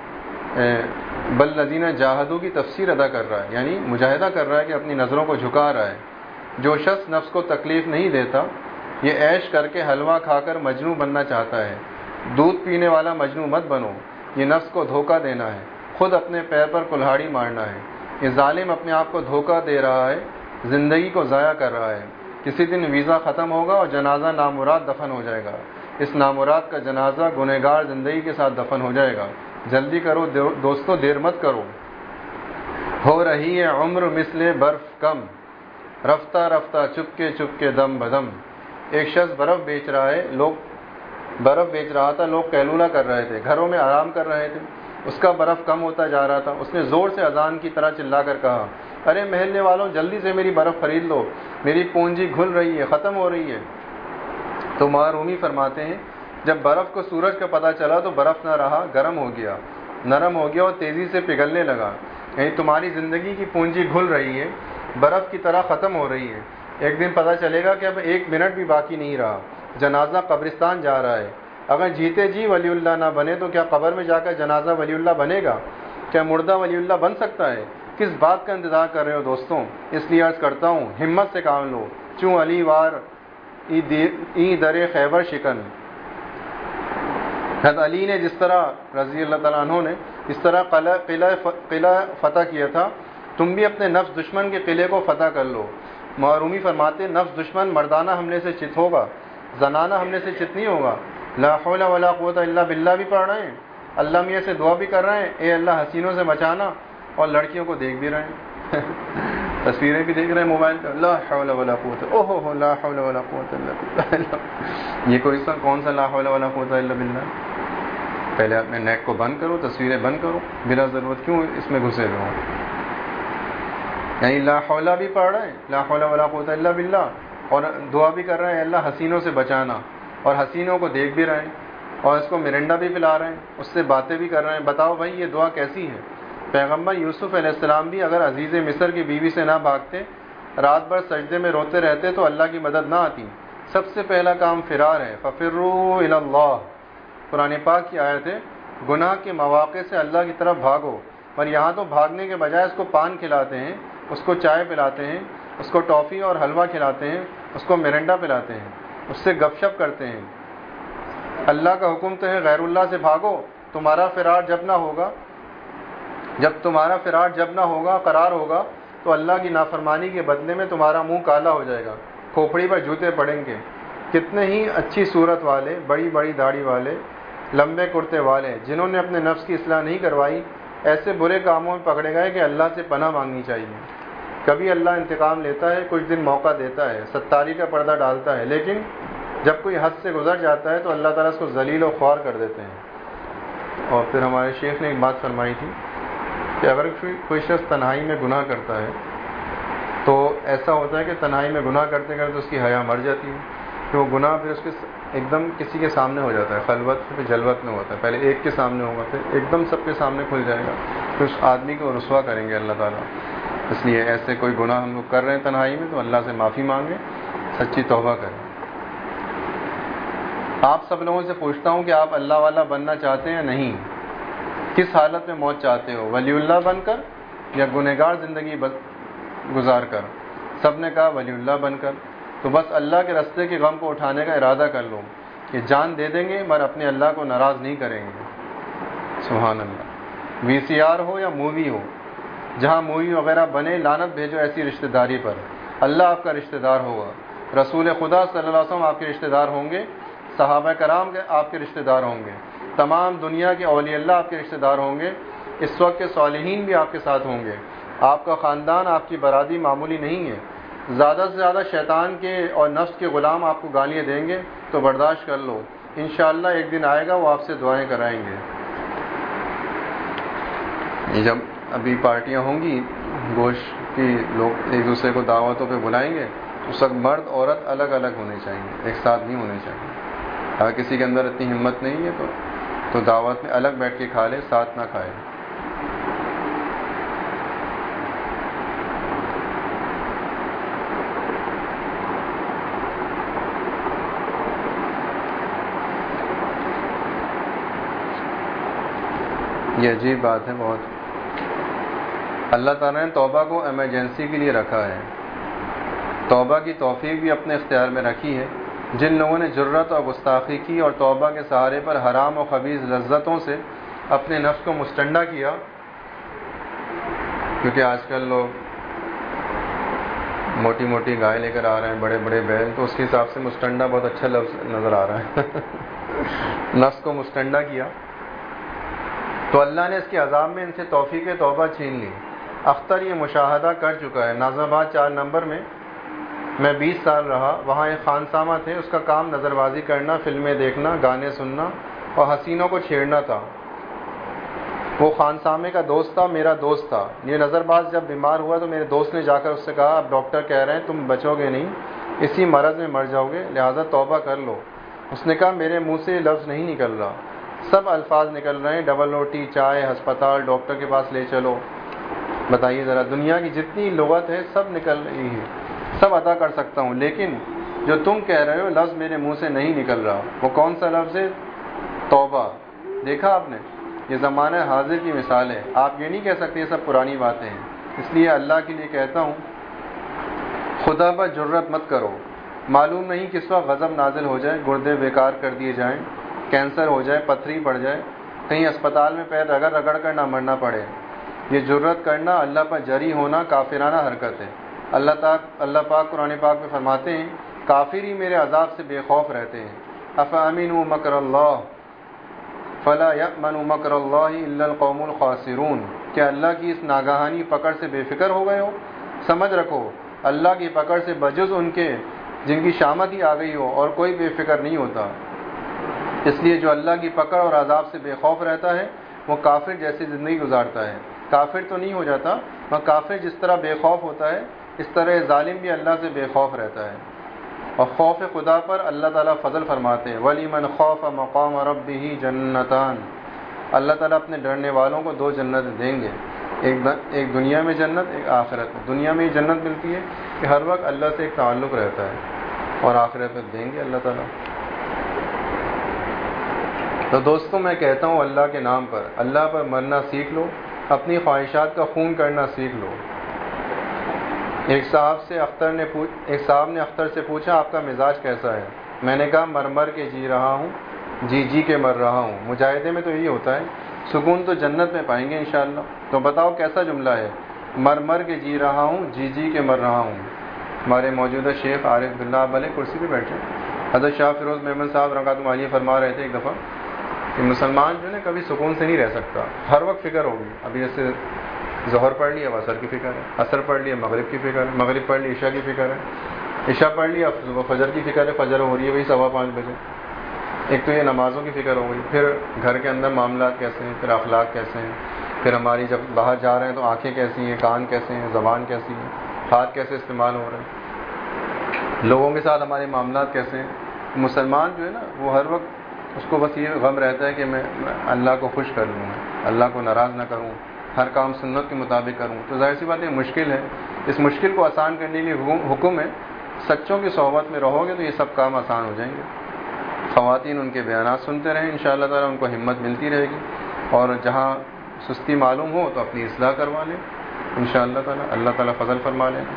والذین جاہدوا کی تفسیر ادا کر رہا ہے، یعنی مجاہدہ کر رہا ہے کہ اپنی نظروں کو جھکا رہا ہے۔ جو شخص نفس کو تکلیف نہیں دیتا، یہ عیش کر کے حلوہ کھا کر مجنوں بننا چاہتا ہے، دودھ پینے والا مجنوں مت بنو، یہ نفس کو دھوکہ دینا ہے، خود اپنے پیر پر کلہاڑی مارنا ہے۔ یہ ظالم اپنے آپ کو دھوکہ دے رہا ہے، زندگی کو ضائع کر رہا ہے۔ کسی دن ویزا ختم ہوگا اور جنازہ نامراد دفن ہو جائے گا، اس نامراد کا جنازہ گنہگار زندگی کے ساتھ دفن ہو جائے گا. جلدی کرو دوستو، دیر مت کرو. ہو رہی ہے عمر مثل برف کم، رفتہ رفتہ چپکے چپکے دم بدم. ایک شخص برف بیچ رہا ہے لوگ برف بیچ رہا تھا لوگ قیلولہ کر رہے تھے، گھروں میں آرام کر رہے تھے. اس کا برف کم ہوتا جا رہا تھا. اس نے زور سے اذان کی طرح چلا کر کہا، ارے محلے والوں، جلدی سے میری برف خرید لو، میری پونجی گھل رہی ہے، ختم ہو رہی ہے. تو معرومی فرماتے ہیں جب برف کو سورج کا پتہ چلا تو برف نہ رہا، گرم ہو گیا، نرم ہو گیا اور تیزی سے پگھلنے لگا. یعنی تمہاری زندگی کی پونجی گھل رہی ہے، برف کی طرح ختم ہو رہی ہے. ایک دن پتہ چلے گا کہ اب ایک منٹ بھی باقی نہیں رہا، جنازہ قبرستان جا رہا ہے. اگر جیتے جی ولی اللہ نہ بنے تو کیا قبر میں جا کر جنازہ ولی اللہ بنے گا؟ کیا مردہ ولی اللہ بن سکتا ہے؟ کس بات کا انتظار کر رہے ہو دوستوں؟ اس لیے عرض کرتا ہوں ہمت سے کام لو. چوں علی وار ای در خیبر شکن. حضرت علی نے جس طرح رضی اللہ تعالیٰ عنہ نے اس طرح قلعہ قلعہ فتح کیا تھا، تم بھی اپنے نفس دشمن کے قلعے کو فتح کر لو. معرومی فرماتے نفس دشمن مردانہ حملے سے چت ہوگا، زنانہ حملے سے چت نہیں ہوگا. لا حول ولا قوت الا باللہ بھی پڑھ رہے ہیں، اللہ میاں سے دعا بھی کر رہے ہیں، اے اللہ حسینوں سے بچانا، اور لڑکیوں کو دیکھ بھی رہے ہیں تصویریں بھی دیکھ رہے ہیں موبائل پہ. لا حول ولا قوت، او ہو ہو لا حول ولا قوت الا باللہ. یہ کوئی سا کون سا لا حول ولا قوت الا باللہ؟ پہلے اپنے نیک کو بند کرو، تصویریں بند کرو، بلا ضرورت کیوں اس میں گھسے ہوئے ہو. یعنی لا حول بھی پڑھ رہے ہیں، لا حول ولا قوت الا باللہ، اور دعا بھی کر رہے ہیں اللہ حسینوں سے بچانا، اور حسینوں کو دیکھ بھی رہے ہیں، اور اس کو مرنڈا بھی پلا رہے ہیں، اس سے باتیں بھی کر رہے ہیں. بتاؤ بھائی یہ دعا کیسی ہے؟ پیغمبر یوسف علیہ السلام بھی اگر عزیز مصر کی بیوی سے نہ بھاگتے، رات بھر سجدے میں روتے رہتے تو اللہ کی مدد نہ آتی. سب سے پہلا کام فرار ہے. ففروا الی اللہ، قرآن پاک کی آیت ہے. گناہ کے مواقع سے اللہ کی طرف بھاگو. اور یہاں تو بھاگنے کے بجائے اس کو پان کھلاتے ہیں، اس کو چائے پلاتے ہیں، اس کو ٹافی اور حلوہ کھلاتے ہیں، اس کو مرنڈا پلاتے ہیں، اس سے گپ شپ کرتے ہیں. اللہ کا حکم تو ہے غیر اللہ سے بھاگو. تمہارا فرار جب نہ ہوگا جب تمہارا فرار جب نہ ہوگا قرار ہوگا تو اللہ کی نافرمانی کے بدلے میں تمہارا منہ کالا ہو جائے گا، کھوپڑی پر جوتے پڑیں گے. کتنے ہی اچھی صورت والے، بڑی بڑی داڑھی والے، لمبے کرتے والے، جنہوں نے اپنے نفس کی اصلاح نہیں کروائی، ایسے برے کاموں میں پکڑے گئے کہ اللہ سے پناہ مانگنی چاہیے. کبھی اللہ انتقام لیتا ہے، کچھ دن موقع دیتا ہے، ستاری کا پردہ ڈالتا ہے، لیکن جب کوئی حد سے گزر جاتا ہے تو اللہ تعالیٰ اس کو ذلیل و خوار کر دیتے ہیں. اور پھر ہمارے شیخ نے ایک بات فرمائی تھی کہ اگر کوئی شخص تنہائی میں گناہ کرتا ہے تو ایسا ہوتا ہے کہ تنہائی میں گناہ کرتے کرتے اس کی حیا مر جاتی ہے، کہ وہ گناہ پھر اس کے ایک دم کسی کے سامنے ہو جاتا ہے، خلوت پھر جلوت میں ہوتا ہے. پہلے ایک کے سامنے ہوگا، پھر ایک دم سب کے سامنے کھل جائے گا، پھر اس آدمی کو رسوا کریں گے اللہ تعالیٰ. اس لیے ایسے کوئی گناہ ہم لوگ کر رہے ہیں تنہائی میں تو اللہ سے معافی مانگیں، سچی توبہ کریں. آپ سب لوگوں سے پوچھتا ہوں کہ آپ اللہ والا بننا چاہتے ہیں؟ نہیں. کس حالت میں موت چاہتے ہو، ولی اللہ بن کر یا گنہگار زندگی گزار کر؟ سب نے کہا ولی اللہ بن کر. تو بس اللہ کے راستے کے غم کو اٹھانے کا ارادہ کر لو کہ جان دے دیں گے مگر اپنے اللہ کو ناراض نہیں کریں گے. سبحان اللہ. وی سی آر ہو یا مووی ہو، جہاں مووی وغیرہ بنے، لعنت بھیجو ایسی رشتہ داری پر. اللہ آپ کا رشتہ دار ہوگا، رسول خدا صلی اللہ علیہ وسلم آپ کے رشتہ دار ہوں گے، صحابہ کرام کے آپ کے رشتہ دار ہوں گے، تمام دنیا کے اولیاء اللہ آپ کے رشتہ دار ہوں گے، اس وقت کے صالحین بھی آپ کے ساتھ ہوں گے. آپ کا خاندان، آپ کی برادری معمولی نہیں ہے. زیادہ سے زیادہ شیطان کے اور نفس کے غلام آپ کو گالیاں دیں گے تو برداشت کر لو، انشاءاللہ ایک دن آئے گا وہ آپ سے دعائیں کرائیں گے. یہ جب ابھی پارٹیاں ہوں گی، گوشت کی لوگ ایک دوسرے کو دعوتوں پہ بلائیں گے، اس وقت مرد عورت الگ الگ ہونے چاہیے، ایک ساتھ نہیں ہونے چاہیے. اگر کسی کے اندر اتنی ہمت نہیں ہے تو تو دعوت میں الگ بیٹھ کے کھا لے، ساتھ نہ کھائے. یہ عجیب بات ہے بہت. اللہ تعالیٰ نے توبہ کو ایمرجنسی کے لیے رکھا ہے. توبہ کی توفیق بھی اپنے اختیار میں رکھی ہے. جن لوگوں نے جرت اور گستاخی کی اور توبہ کے سہارے پر حرام و خبیث لذتوں سے اپنے نفس کو مستنڈا کیا، کیونکہ آج کل لوگ موٹی موٹی گائے لے کر آ رہے ہیں، بڑے بڑے بیل، تو اس کے حساب سے مستنڈا بہت اچھا لفظ نظر آ رہا ہے نفس کو مستنڈا کیا، تو اللہ نے اس کے عذاب میں ان سے توفیق توبہ چھین لی۔ اختر یہ مشاہدہ کر چکا ہے۔ ناظم آباد چار نمبر میں میں بیس سال رہا، وہاں ایک خانسامہ تھے، اس کا کام نظر بازی کرنا، فلمیں دیکھنا، گانے سننا اور حسینوں کو چھیڑنا تھا۔ وہ خانسامے کا دوست تھا، میرا دوست تھا۔ یہ نظر باز جب بیمار ہوا تو میرے دوست نے جا کر اس سے کہا، اب ڈاکٹر کہہ رہے ہیں تم بچو گے نہیں، اسی مرض میں مر جاؤ گے، لہٰذا توبہ کر لو۔ اس نے کہا میرے منہ سے یہ لفظ نہیں نکل رہا، سب الفاظ نکل رہے ہیں، ڈبل روٹی، چائے، ہسپتال، ڈاکٹر کے پاس لے چلو۔ بتائیے ذرا، دنیا کی جتنی لغت ہے سب نکل رہی ہے، سب ادا کر سکتا ہوں، لیکن جو تم کہہ رہے ہو لفظ میرے منہ سے نہیں نکل رہا۔ وہ کون سا لفظ ہے؟ توبہ۔ دیکھا آپ نے، یہ زمانہ حاضر کی مثال ہے۔ آپ یہ نہیں کہہ سکتے یہ سب پرانی باتیں ہیں۔ اس لیے اللہ کے لیے کہتا ہوں خدا پر جرت مت کرو، معلوم نہیں کس وقت غضب نازل ہو جائے، گردے بیکار کر دیے جائیں، کینسر ہو جائے، پتھری پڑ جائے، کہیں اسپتال میں پیر رگڑ رگڑ کر نہ مرنا پڑے۔ یہ جرت کرنا اللہ پر جری ہونا کافرانہ حرکت ہے۔ اللہ تعالیٰ اللہ پاک قرآن پاک میں فرماتے ہیں کافر ہی میرے عذاب سے بے خوف رہتے ہیں۔ افامنوا مکر اللہ فلا یأمن مکر اللہ الا القوم الخاسرون۔ کیا اللہ کی اس ناگہانی پکڑ سے بے فکر ہو گئے ہو؟ سمجھ رکھو اللہ کی پکڑ سے بجز ان کے جن کی شامت ہی آ گئی ہو اور کوئی بے فکر نہیں ہوتا۔ اس لیے جو اللہ کی پکڑ اور عذاب سے بے خوف رہتا ہے وہ کافر جیسی زندگی گزارتا ہے۔ کافر تو نہیں ہو جاتا، مگر کافر جس طرح بے خوف ہوتا ہے اس طرح ظالم بھی اللہ سے بے خوف رہتا ہے۔ اور خوف خدا پر اللہ تعالیٰ فضل فرماتے ہیں وَلِمَنْ خَافَ مَقَامَ رَبِّهِ جَنَّتَانِ۔ اللہ تعالیٰ اپنے ڈرنے والوں کو دو جنت دیں گے، ایک ایک دنیا میں جنت، ایک آخرت میں۔ دنیا میں یہ جنت ملتی ہے کہ ہر وقت اللہ سے ایک تعلق رہتا ہے، اور آخرت میں دیں گے اللہ تعالیٰ۔ تو دوستوں میں کہتا ہوں اللہ کے نام پر اللہ پر مرنا سیکھ لو، اپنی خواہشات کا خون کرنا سیکھ لو۔ ایک صاحب سے اختر نے پوچھ ایک صاحب نے اختر سے پوچھا آپ کا مزاج کیسا ہے؟ میں نے کہا مر مر کے جی رہا ہوں، جی جی کے مر رہا ہوں۔ مجاہدے میں تو یہی ہوتا ہے، سکون تو جنت میں پائیں گے انشاءاللہ۔ تو بتاؤ کیسا جملہ ہے؟ مر مر کے جی رہا ہوں، جی جی کے مر رہا ہوں۔ ہمارے موجودہ شیخ عارف باللہ بھلے کرسی پہ بیٹھے حضرت شاہ فیروز محمد صاحب رکعت عالیہ فرما رہے تھے ایک دفعہ کہ مسلمان جو ہے نا کبھی سکون سے نہیں رہ سکتا، ہر وقت فکر ہوگی۔ ابھی جیسے ظہر پڑھ لیا عصر کی فکر ہے، عصر پڑھ لیا مغرب کی فکر ہے، مغرب پڑھ لی عشاء کی فکر ہے، عشاء پڑھ لیا فجر کی فکر ہے، فجر ہو رہی ہے وہی سوا پانچ بجے۔ ایک تو یہ نمازوں کی فکر ہو گئی، پھر گھر کے اندر معاملات کیسے ہیں، پھر اخلاق کیسے ہیں، پھر ہماری جب باہر جا رہے ہیں تو آنکھیں کیسی ہیں، کان کیسے ہیں، زبان کیسی ہے، ہاتھ کیسے استعمال ہو رہے ہیں، لوگوں کے ساتھ ہمارے معاملات کیسے ہیں۔ مسلمان جو ہے نا وہ ہر وقت اس کو بس یہ غم رہتا ہے کہ میں اللہ کو خوش کر لوں، اللہ کو ناراض نہ کروں، ہر کام سنت کے مطابق کروں۔ تو ظاہر سی بات ہے مشکل ہے، اس مشکل کو آسان کرنے کے لیے حکم ہے سچوں کی صحبت میں رہو گے تو یہ سب کام آسان ہو جائیں گے۔ خواتین ان کے بیانات سنتے رہیں، انشاءاللہ تعالیٰ ان کو ہمت ملتی رہے گی، اور جہاں سستی معلوم ہو تو اپنی اصلاح کروا لیں انشاءاللہ تعالیٰ، اللہ تعالیٰ فضل فرما لیں۔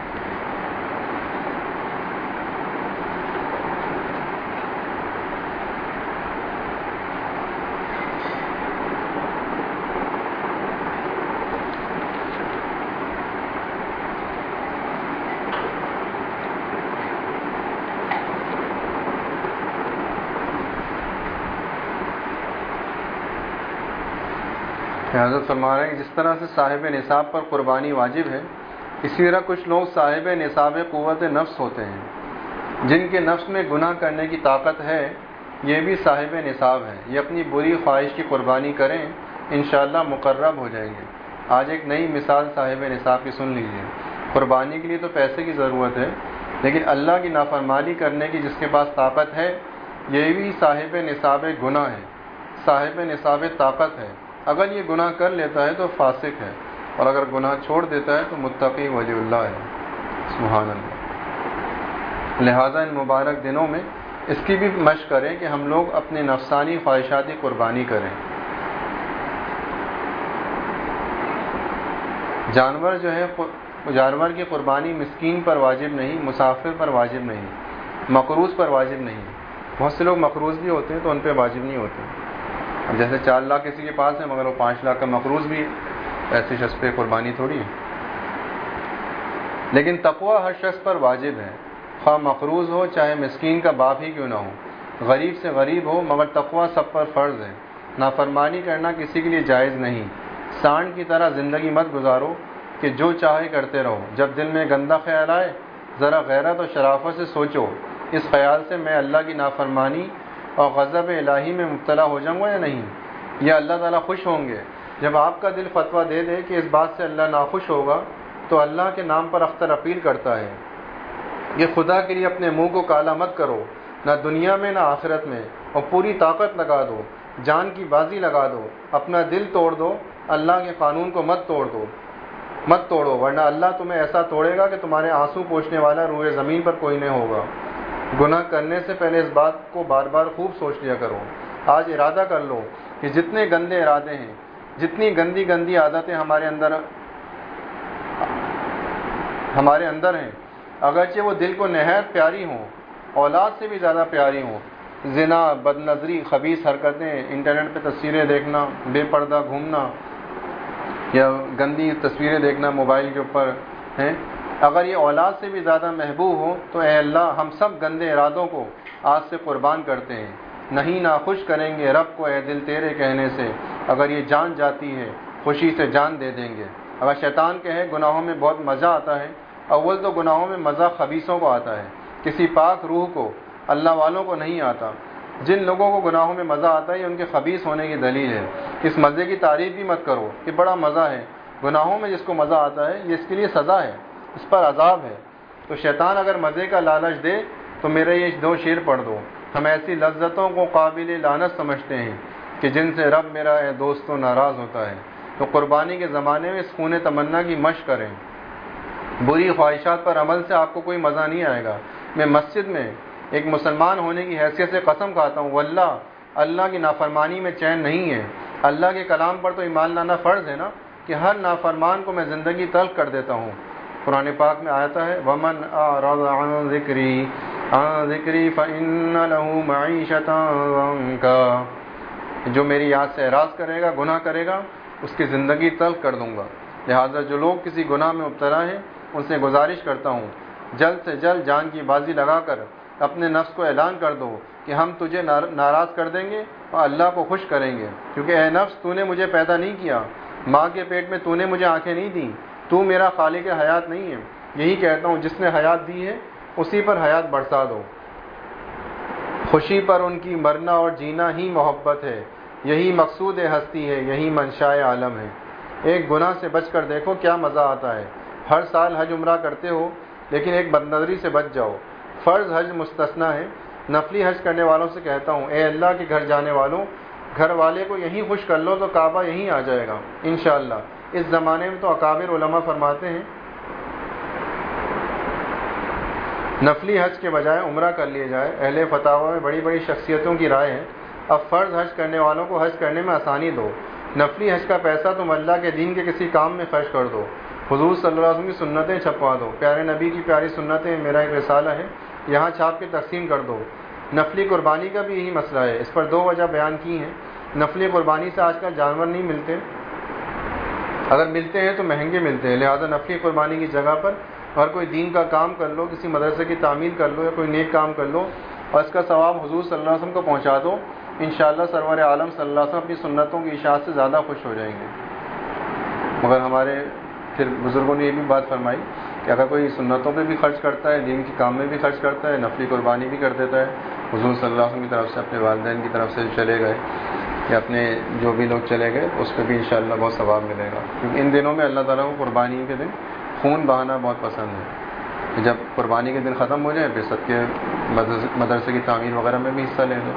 حضرت فرما رہے ہیں جس طرح سے صاحب نصاب پر قربانی واجب ہے، اسی طرح کچھ لوگ صاحب نصاب قوت نفس ہوتے ہیں، جن کے نفس میں گناہ کرنے کی طاقت ہے، یہ بھی صاحب نصاب ہے۔ یہ اپنی بری خواہش کی قربانی کریں، انشاءاللہ مقرب ہو جائیں گے۔ آج ایک نئی مثال صاحب نصاب کی سن لیجیے۔ قربانی کے لیے تو پیسے کی ضرورت ہے، لیکن اللہ کی نافرمانی کرنے کی جس کے پاس طاقت ہے، یہ بھی صاحب نصاب گناہ ہے، صاحب نصاب طاقت ہے۔ اگر یہ گناہ کر لیتا ہے تو فاسق ہے، اور اگر گناہ چھوڑ دیتا ہے تو متقی ولی اللہ ہے۔ سبحان اللہ۔ لہٰذا ان مبارک دنوں میں اس کی بھی مشق کریں کہ ہم لوگ اپنے نفسانی خواہشاتی قربانی کریں۔ جانور جو ہے جانور کی قربانی مسکین پر واجب نہیں، مسافر پر واجب نہیں، مقروض پر واجب نہیں۔ بہت سے لوگ مقروض بھی ہوتے ہیں تو ان پہ واجب نہیں ہوتے۔ اب جیسے چار لاکھ کسی کے پاس ہے مگر وہ پانچ لاکھ کا مقروض بھی ہے، ایسی شخص پہ قربانی تھوڑی ہے۔ لیکن تقوی ہر شخص پر واجب ہے، خواہ مقروض ہو چاہے مسکین کا باپ ہی کیوں نہ ہو، غریب سے غریب ہو، مگر تقوی سب پر فرض ہے۔ نافرمانی کرنا کسی کے لیے جائز نہیں۔ سانڈ کی طرح زندگی مت گزارو کہ جو چاہے کرتے رہو۔ جب دل میں گندا خیال آئے ذرا غیرت اور شرافت سے سوچو، اس خیال سے میں اللہ کی نافرمانی اور غضب الہی میں مبتلا ہو جاؤں گا یا نہیں؟ یا اللہ تعالیٰ خوش ہوں گے؟ جب آپ کا دل فتویٰ دے دے کہ اس بات سے اللہ ناخوش ہوگا تو اللہ کے نام پر اختر اپیل کرتا ہے کہ خدا کے لیے اپنے منہ کو کالا مت کرو، نہ دنیا میں نہ آخرت میں، اور پوری طاقت لگا دو، جان کی بازی لگا دو، اپنا دل توڑ دو، اللہ کے قانون کو مت توڑ دو مت توڑو ورنہ اللہ تمہیں ایسا توڑے گا کہ تمہارے آنسو پوچھنے والا روئے زمین پر کوئی نہیں ہوگا۔ گناہ کرنے سے پہلے اس بات کو بار بار خوب سوچ لیا کرو۔ آج ارادہ کر لو کہ جتنے گندے ارادے ہیں، جتنی گندی گندی عادتیں ہمارے اندر ہمارے اندر ہیں، اگرچہ وہ دل کو نہایت پیاری ہوں، اولاد سے بھی زیادہ پیاری ہوں، زنا، بد نظری، خبیث حرکتیں، انٹرنیٹ پہ تصویریں دیکھنا، بے پردہ گھومنا یا گندی تصویریں دیکھنا موبائل کے اوپر ہیں، اگر یہ اولاد سے بھی زیادہ محبوب ہو تو اے اللہ ہم سب گندے ارادوں کو آج سے قربان کرتے ہیں۔ نہیں ناخوش کریں گے رب کو اے دل تیرے کہنے سے، اگر یہ جان جاتی ہے خوشی سے جان دے دیں گے۔ اگر شیطان کہے گناہوں میں بہت مزہ آتا ہے، اول تو گناہوں میں مزہ خبیثوں کو آتا ہے، کسی پاک روح کو، اللہ والوں کو نہیں آتا۔ جن لوگوں کو گناہوں میں مزہ آتا ہے یہ ان کے خبیث ہونے کی دلیل ہے۔ اس مزے کی تعریف بھی مت کرو کہ بڑا مزہ ہے۔ گناہوں میں جس کو مزہ آتا ہے یہ اس کے لیے سزا ہے، اس پر عذاب ہے۔ تو شیطان اگر مزے کا لالچ دے تو میرے یہ دو شعر پڑھ دو۔ ہم ایسی لذتوں کو قابل لعنت سمجھتے ہیں کہ جن سے رب میرا اے دوستو ناراض ہوتا ہے۔ تو قربانی کے زمانے میں اس خون تمنا کی مشق کریں۔ بری خواہشات پر عمل سے آپ کو کوئی مزہ نہیں آئے گا۔ میں مسجد میں ایک مسلمان ہونے کی حیثیت سے قسم کھاتا ہوں، واللہ اللہ کی نافرمانی میں چین نہیں ہے۔ اللہ کے کلام پر تو ایمان لانا فرض ہے نا، کہ ہر نافرمان کو میں زندگی تلخ کر دیتا ہوں۔ قرآن پاک میں آتا ہے وَمَنْ أَعْرَضَ عَنْ ذِكْرِي عَنْ ذِكْرِي فَإِنَّ لَهُ مَعِيشَةً ضَنْكًا، جو میری یاد سے اعراض کرے گا، گناہ کرے گا، اس کی زندگی تلخ کر دوں گا۔ لہٰذا جو لوگ کسی گناہ میں مبتلا ہیں ان سے گزارش کرتا ہوں جلد سے جلد جان کی بازی لگا کر اپنے نفس کو اعلان کر دو کہ ہم تجھے ناراض کر دیں گے اور اللہ کو خوش کریں گے، کیونکہ اے نفس تو نے مجھے پیدا نہیں کیا، ماں کے پیٹ میں تو نے مجھے آنکھیں نہیں دیں، تو میرا خالق حیات نہیں ہے۔ یہی کہتا ہوں جس نے حیات دی ہے اسی پر حیات برسا دو۔ خوشی پر ان کی مرنا اور جینا ہی محبت ہے، یہی مقصود ہستی ہے، یہی منشاء عالم ہے۔ ایک گناہ سے بچ کر دیکھو کیا مزہ آتا ہے۔ ہر سال حج عمرہ کرتے ہو لیکن ایک بد نظری سے بچ جاؤ۔ فرض حج مستثنا ہے۔ نفلی حج کرنے والوں سے کہتا ہوں اے اللہ کے گھر جانے والوں، گھر والے کو یہیں خوش کر لو تو کعبہ یہیں آ جائے گا انشاءاللہ۔ اس زمانے میں تو اکابر علماء فرماتے ہیں نفلی حج کے بجائے عمرہ کر لیا جائے۔ اہل فتاوی میں بڑی بڑی شخصیتوں کی رائے ہے۔ اب فرض حج کرنے والوں کو حج کرنے میں آسانی دو، نفلی حج کا پیسہ تم اللہ کے دین کے کسی کام میں خرچ کر دو، حضور صلی اللہ علیہ وسلم کی سنتیں چھپوا دو، پیارے نبی کی پیاری سنتیں میرا ایک رسالہ ہے یہاں چھاپ کے تقسیم کر دو۔ نفلی قربانی کا بھی یہی مسئلہ ہے، اس پر دو وجہ بیان کی ہیں۔ نفلی قربانی سے آج کل جانور نہیں ملتے، اگر ملتے ہیں تو مہنگے ملتے ہیں، لہذا نفلی قربانی کی جگہ پر اگر کوئی دین کا کام کر لو، کسی مدرسے کی تعمیر کر لو یا کوئی نیک کام کر لو اور اس کا ثواب حضور صلی اللہ علیہ وسلم کو پہنچا دو، انشاءاللہ سرور عالم صلی اللہ علیہ وسلم اپنی سنتوں کی اشاعت سے زیادہ خوش ہو جائیں گے۔ مگر ہمارے پھر بزرگوں نے یہ بھی بات فرمائی کہ اگر کوئی سنتوں پہ بھی خرچ کرتا ہے، دین کے کام میں بھی خرچ کرتا ہے، نفلی قربانی بھی کر دیتا ہے، حضور صلی اللہ علیہ وسلم کی طرف سے اپنے والدین کی طرف سے چلے گئے یا اپنے جو بھی لوگ چلے گئے اس پہ بھی انشاءاللہ بہت ثواب ملے گا، کیونکہ ان دنوں میں اللہ تعالیٰ کو قربانی کے دن خون بہانا بہت پسند ہے۔ جب قربانی کے دن ختم ہو جائے پھر سب کے مدرسے کی تعمیر وغیرہ میں بھی حصہ لے لو۔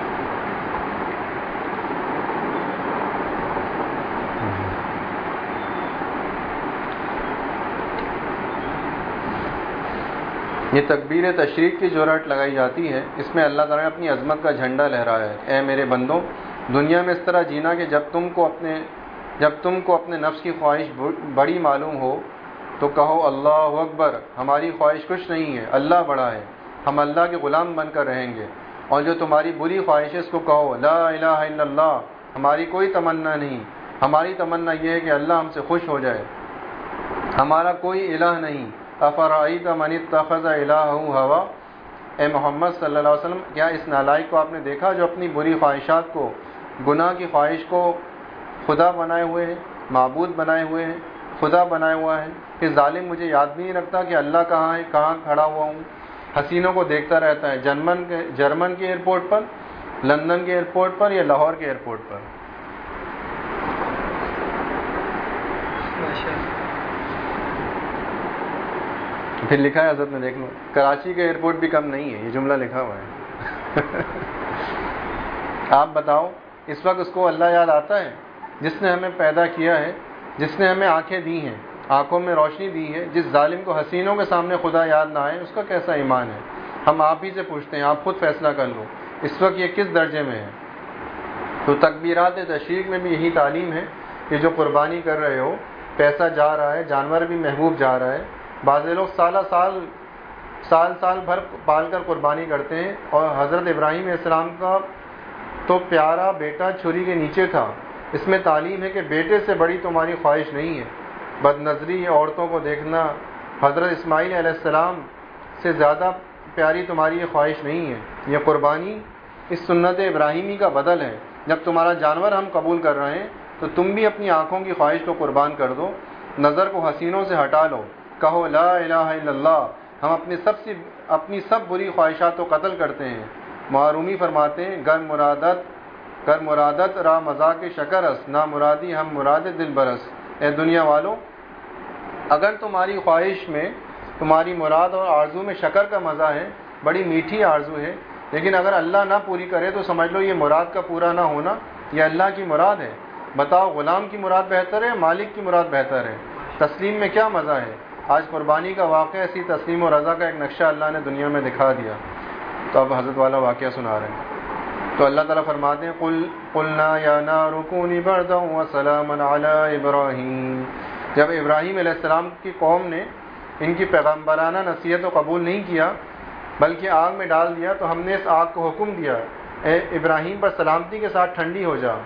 یہ تکبیر تشریق کی جو رٹ لگائی جاتی ہے اس میں اللہ تعالیٰ نے اپنی عظمت کا جھنڈا لہرایا ہے۔ اے میرے بندوں، دنیا میں اس طرح جینا کہ جب تم کو اپنے جب تم کو اپنے نفس کی خواہش بڑی معلوم ہو تو کہو اللہ اکبر، ہماری خواہش کچھ نہیں ہے، اللہ بڑا ہے، ہم اللہ کے غلام بن کر رہیں گے۔ اور جو تمہاری بری خواہش ہے اس کو کہو لا الہ الا اللہ، ہماری کوئی تمنا نہیں، ہماری تمنا یہ ہے کہ اللہ ہم سے خوش ہو جائے، ہمارا کوئی الہ نہیں، افرأیت من اتخذ الہہ ہوا، اے محمد صلی اللہ علیہ وسلم کیا اس نالائق کو آپ نے دیکھا جو اپنی بری خواہشات کو، گناہ کی خواہش کو خدا بنائے ہوئے ہیں، معبود بنائے ہوئے ہیں، خدا بنایا ہوا ہے؟ کہ ظالم مجھے یاد بھی نہیں رکھتا کہ اللہ کہاں ہے، کہاں کھڑا ہوا ہوں، حسینوں کو دیکھتا رہتا ہے جرمن کے جرمن کے ایئرپورٹ پر، لندن کے ایئرپورٹ پر یا لاہور کے ایئرپورٹ پر۔ پھر لکھا ہے حضرت نے، دیکھ لو، کراچی کا ایئرپورٹ بھی کم نہیں ہے، یہ جملہ لکھا ہوا ہے۔ آپ بتاؤ اس وقت اس کو اللہ یاد آتا ہے جس نے ہمیں پیدا کیا ہے، جس نے ہمیں آنکھیں دی ہیں، آنکھوں میں روشنی دی ہے؟ جس ظالم کو حسینوں کے سامنے خدا یاد نہ آئے اس کا کیسا ایمان ہے؟ ہم آپ ہی سے پوچھتے ہیں، آپ خود فیصلہ کر لو اس وقت یہ کس درجے میں ہے۔ تو تکبیرات تشریق میں بھی یہی تعلیم ہے کہ جو قربانی کر رہے ہو، پیسہ جا رہا ہے، جانور بھی محبوب جا رہا ہے۔ بعض لوگ سالہ سال سال سال بھر پال کر قربانی کرتے ہیں، اور حضرت ابراہیم علیہ السلام کا تو پیارا بیٹا چھری کے نیچے تھا۔ اس میں تعلیم ہے کہ بیٹے سے بڑی تمہاری خواہش نہیں ہے، بد نظری عورتوں کو دیکھنا، حضرت اسماعیل علیہ السلام سے زیادہ پیاری تمہاری یہ خواہش نہیں ہے۔ یہ قربانی اس سنت ابراہیمی کا بدل ہے۔ جب تمہارا جانور ہم قبول کر رہے ہیں تو تم بھی اپنی آنکھوں کی خواہش کو قربان کر دو، نظر کو حسینوں سے ہٹا لو، کہو لا الہ الا اللہ، ہم اپنی سب سے اپنی سب بری خواہشات کو قتل کرتے ہیں۔ معرومی فرماتے ہیں، گر مرادت گر مرادت را مذاق شکرس، نا مرادی ہم مراد دل برس۔ اے دنیا والو، اگر تمہاری خواہش میں، تمہاری مراد اور آرزو میں شکر کا مزہ ہے، بڑی میٹھی آرزو ہے، لیکن اگر اللہ نہ پوری کرے تو سمجھ لو یہ مراد کا پورا نہ ہونا یہ اللہ کی مراد ہے۔ بتاؤ غلام کی مراد بہتر ہے، مالک کی مراد بہتر ہے؟ تسلیم میں کیا مزہ ہے؟ آج قربانی کا واقعہ اسی تسلیم و رضا کا ایک نقشہ اللہ نے دنیا میں دکھا دیا۔ تو اب حضرت والا واقعہ سنا رہے ہیں۔ تو اللہ تعالیٰ فرماتے ہیں، قل قلنا یا نار کونی بردا وسلاما علی ابراہیم۔ جب ابراہیم علیہ السلام کی قوم نے ان کی پیغمبرانہ نصیحت کو قبول نہیں کیا بلکہ آگ میں ڈال دیا، تو ہم نے اس آگ کو حکم دیا، اے ابراہیم پر سلامتی کے ساتھ ٹھنڈی ہو جا۔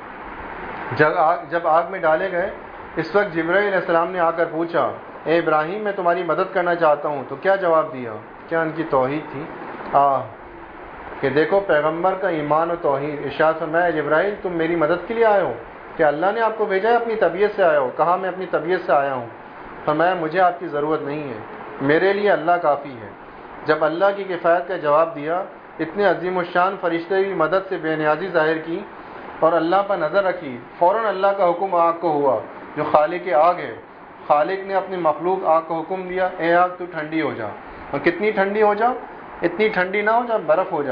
جب آگ جب آگ میں ڈالے گئے، اس وقت جبرائیل علیہ السلام نے آ کر پوچھا، اے ابراہیم میں تمہاری مدد کرنا چاہتا ہوں۔ تو کیا جواب دیا؟ کیا ان کی توحید تھی؟ آہ کہ دیکھو پیغمبر کا ایمان و توحید۔ ارشاد فرمایا، جبرائیل تم میری مدد کے لیے آئے ہو کہ اللہ نے آپ کو بھیجا ہے اپنی طبیعت سے آئے ہو؟ کہا میں اپنی طبیعت سے آیا ہوں۔ فرمایا مجھے آپ کی ضرورت نہیں ہے، میرے لیے اللہ کافی ہے۔ جب اللہ کی کفایت کا جواب دیا، اتنے عظیم الشان فرشتے کی مدد سے بے نیازی ظاہر کی اور اللہ پر نظر رکھی، فوراً اللہ کا حکم آگ کو ہوا جو خالق آگ ہے۔ خالق نے اپنی مخلوق آگ کو حکم دیا، اے آگ تو ٹھنڈی ہو جا۔ اور کتنی ٹھنڈی ہو جا؟ اتنی ٹھنڈی نہ ہو جا برف ہو جا۔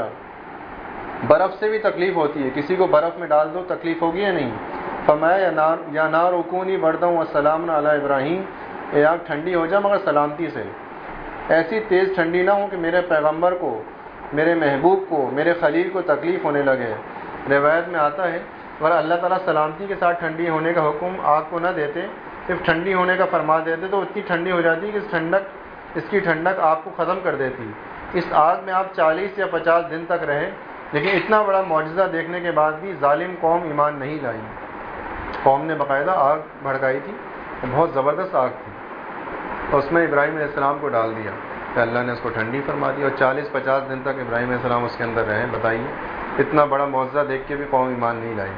برف سے بھی تکلیف ہوتی ہے، کسی کو برف میں ڈال دو تکلیف ہوگی یا نہیں؟ فرمایا یا نار یا نار کونی بردا وسلام علی ابراہیم، اے آگ ٹھنڈی ہو جا مگر سلامتی سے، ایسی تیز ٹھنڈی نہ ہو کہ میرے پیغمبر کو، میرے محبوب کو، میرے خلیل کو تکلیف ہونے لگے۔ روایت میں آتا ہے اگر اللہ تعالیٰ سلامتی کے ساتھ ٹھنڈی ہونے کا حکم آگ کو نہ دیتے، صرف ٹھنڈی ہونے کا فرما دیتے، تو اتنی ٹھنڈی ہو جاتی کہ اس ٹھنڈک اس کی ٹھنڈک آپ کو ختم کر دیتی۔ اس آگ میں آپ چالیس یا پچاس دن تک رہے، لیکن اتنا بڑا معجزہ دیکھنے کے بعد بھی ظالم قوم ایمان نہیں لائی۔ قوم نے باقاعدہ آگ بھڑکائی تھی، بہت زبردست آگ تھی، اور اس میں ابراہیم علیہ السلام کو ڈال دیا کہ اللہ نے اس کو ٹھنڈی فرما دی، اور چالیس پچاس دن تک ابراہیم علیہ السلام اس کے اندر رہے۔ بتائیے اتنا بڑا معجزہ دیکھ کے بھی قوم ایمان نہیں لائی۔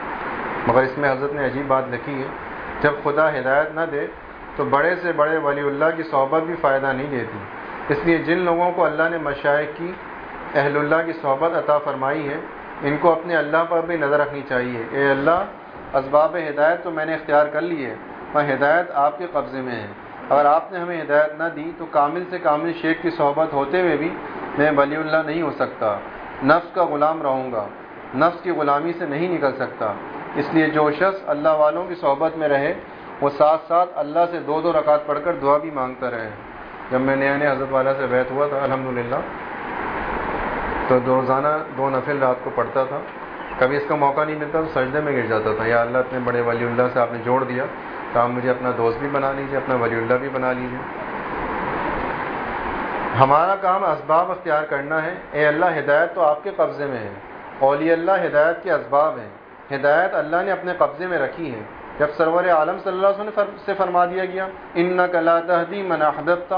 مگر اس میں حضرت نے عجیب بات لکھی ہے، جب خدا ہدایت نہ دے تو بڑے سے بڑے ولی اللہ کی صحبت بھی فائدہ نہیں دیتی۔ اس لیے جن لوگوں کو اللہ نے مشائخ کی، اہل اللہ کی صحبت عطا فرمائی ہے، ان کو اپنے اللہ پر بھی نظر رکھنی چاہیے۔ اے اللہ، اسباب ہدایت تو میں نے اختیار کر لی ہے، اور ہدایت آپ کے قبضے میں ہے۔ اگر آپ نے ہمیں ہدایت نہ دی تو کامل سے کامل شیخ کی صحبت ہوتے ہوئے بھی میں ولی اللہ نہیں ہو سکتا، نفس کا غلام رہوں گا، نفس کی غلامی سے نہیں نکل سکتا۔ اس لیے جو شخص اللہ والوں کی صحبت میں رہے وہ ساتھ ساتھ اللہ سے دو دو رکعت پڑھ کر دعا بھی مانگتا رہے۔ جب میں نیا نیا حضرت والا سے بیعت ہوا تھا الحمدللہ، تو روزانہ دو نفل رات کو پڑھتا تھا۔ کبھی اس کا موقع نہیں ملتا تو سجدے میں گر جاتا تھا، یا اللہ اتنے بڑے ولی اللہ سے آپ نے جوڑ دیا تو آپ مجھے اپنا دوست بھی بنا لیجیے، اپنا ولی اللہ بھی بنا لیجیے۔ ہمارا کام اسباب اختیار کرنا ہے۔ اے اللہ، ہدایت تو آپ کے قبضے میں ہے، اولیاء اللہ ہدایت کے اسباب ہیں، ہدایت اللہ نے اپنے قبضے میں رکھی ہے۔ جب سرور عالم صلی اللہ علیہ وسلم سے فرما دیا گیا، انک لا تہدی من احببت،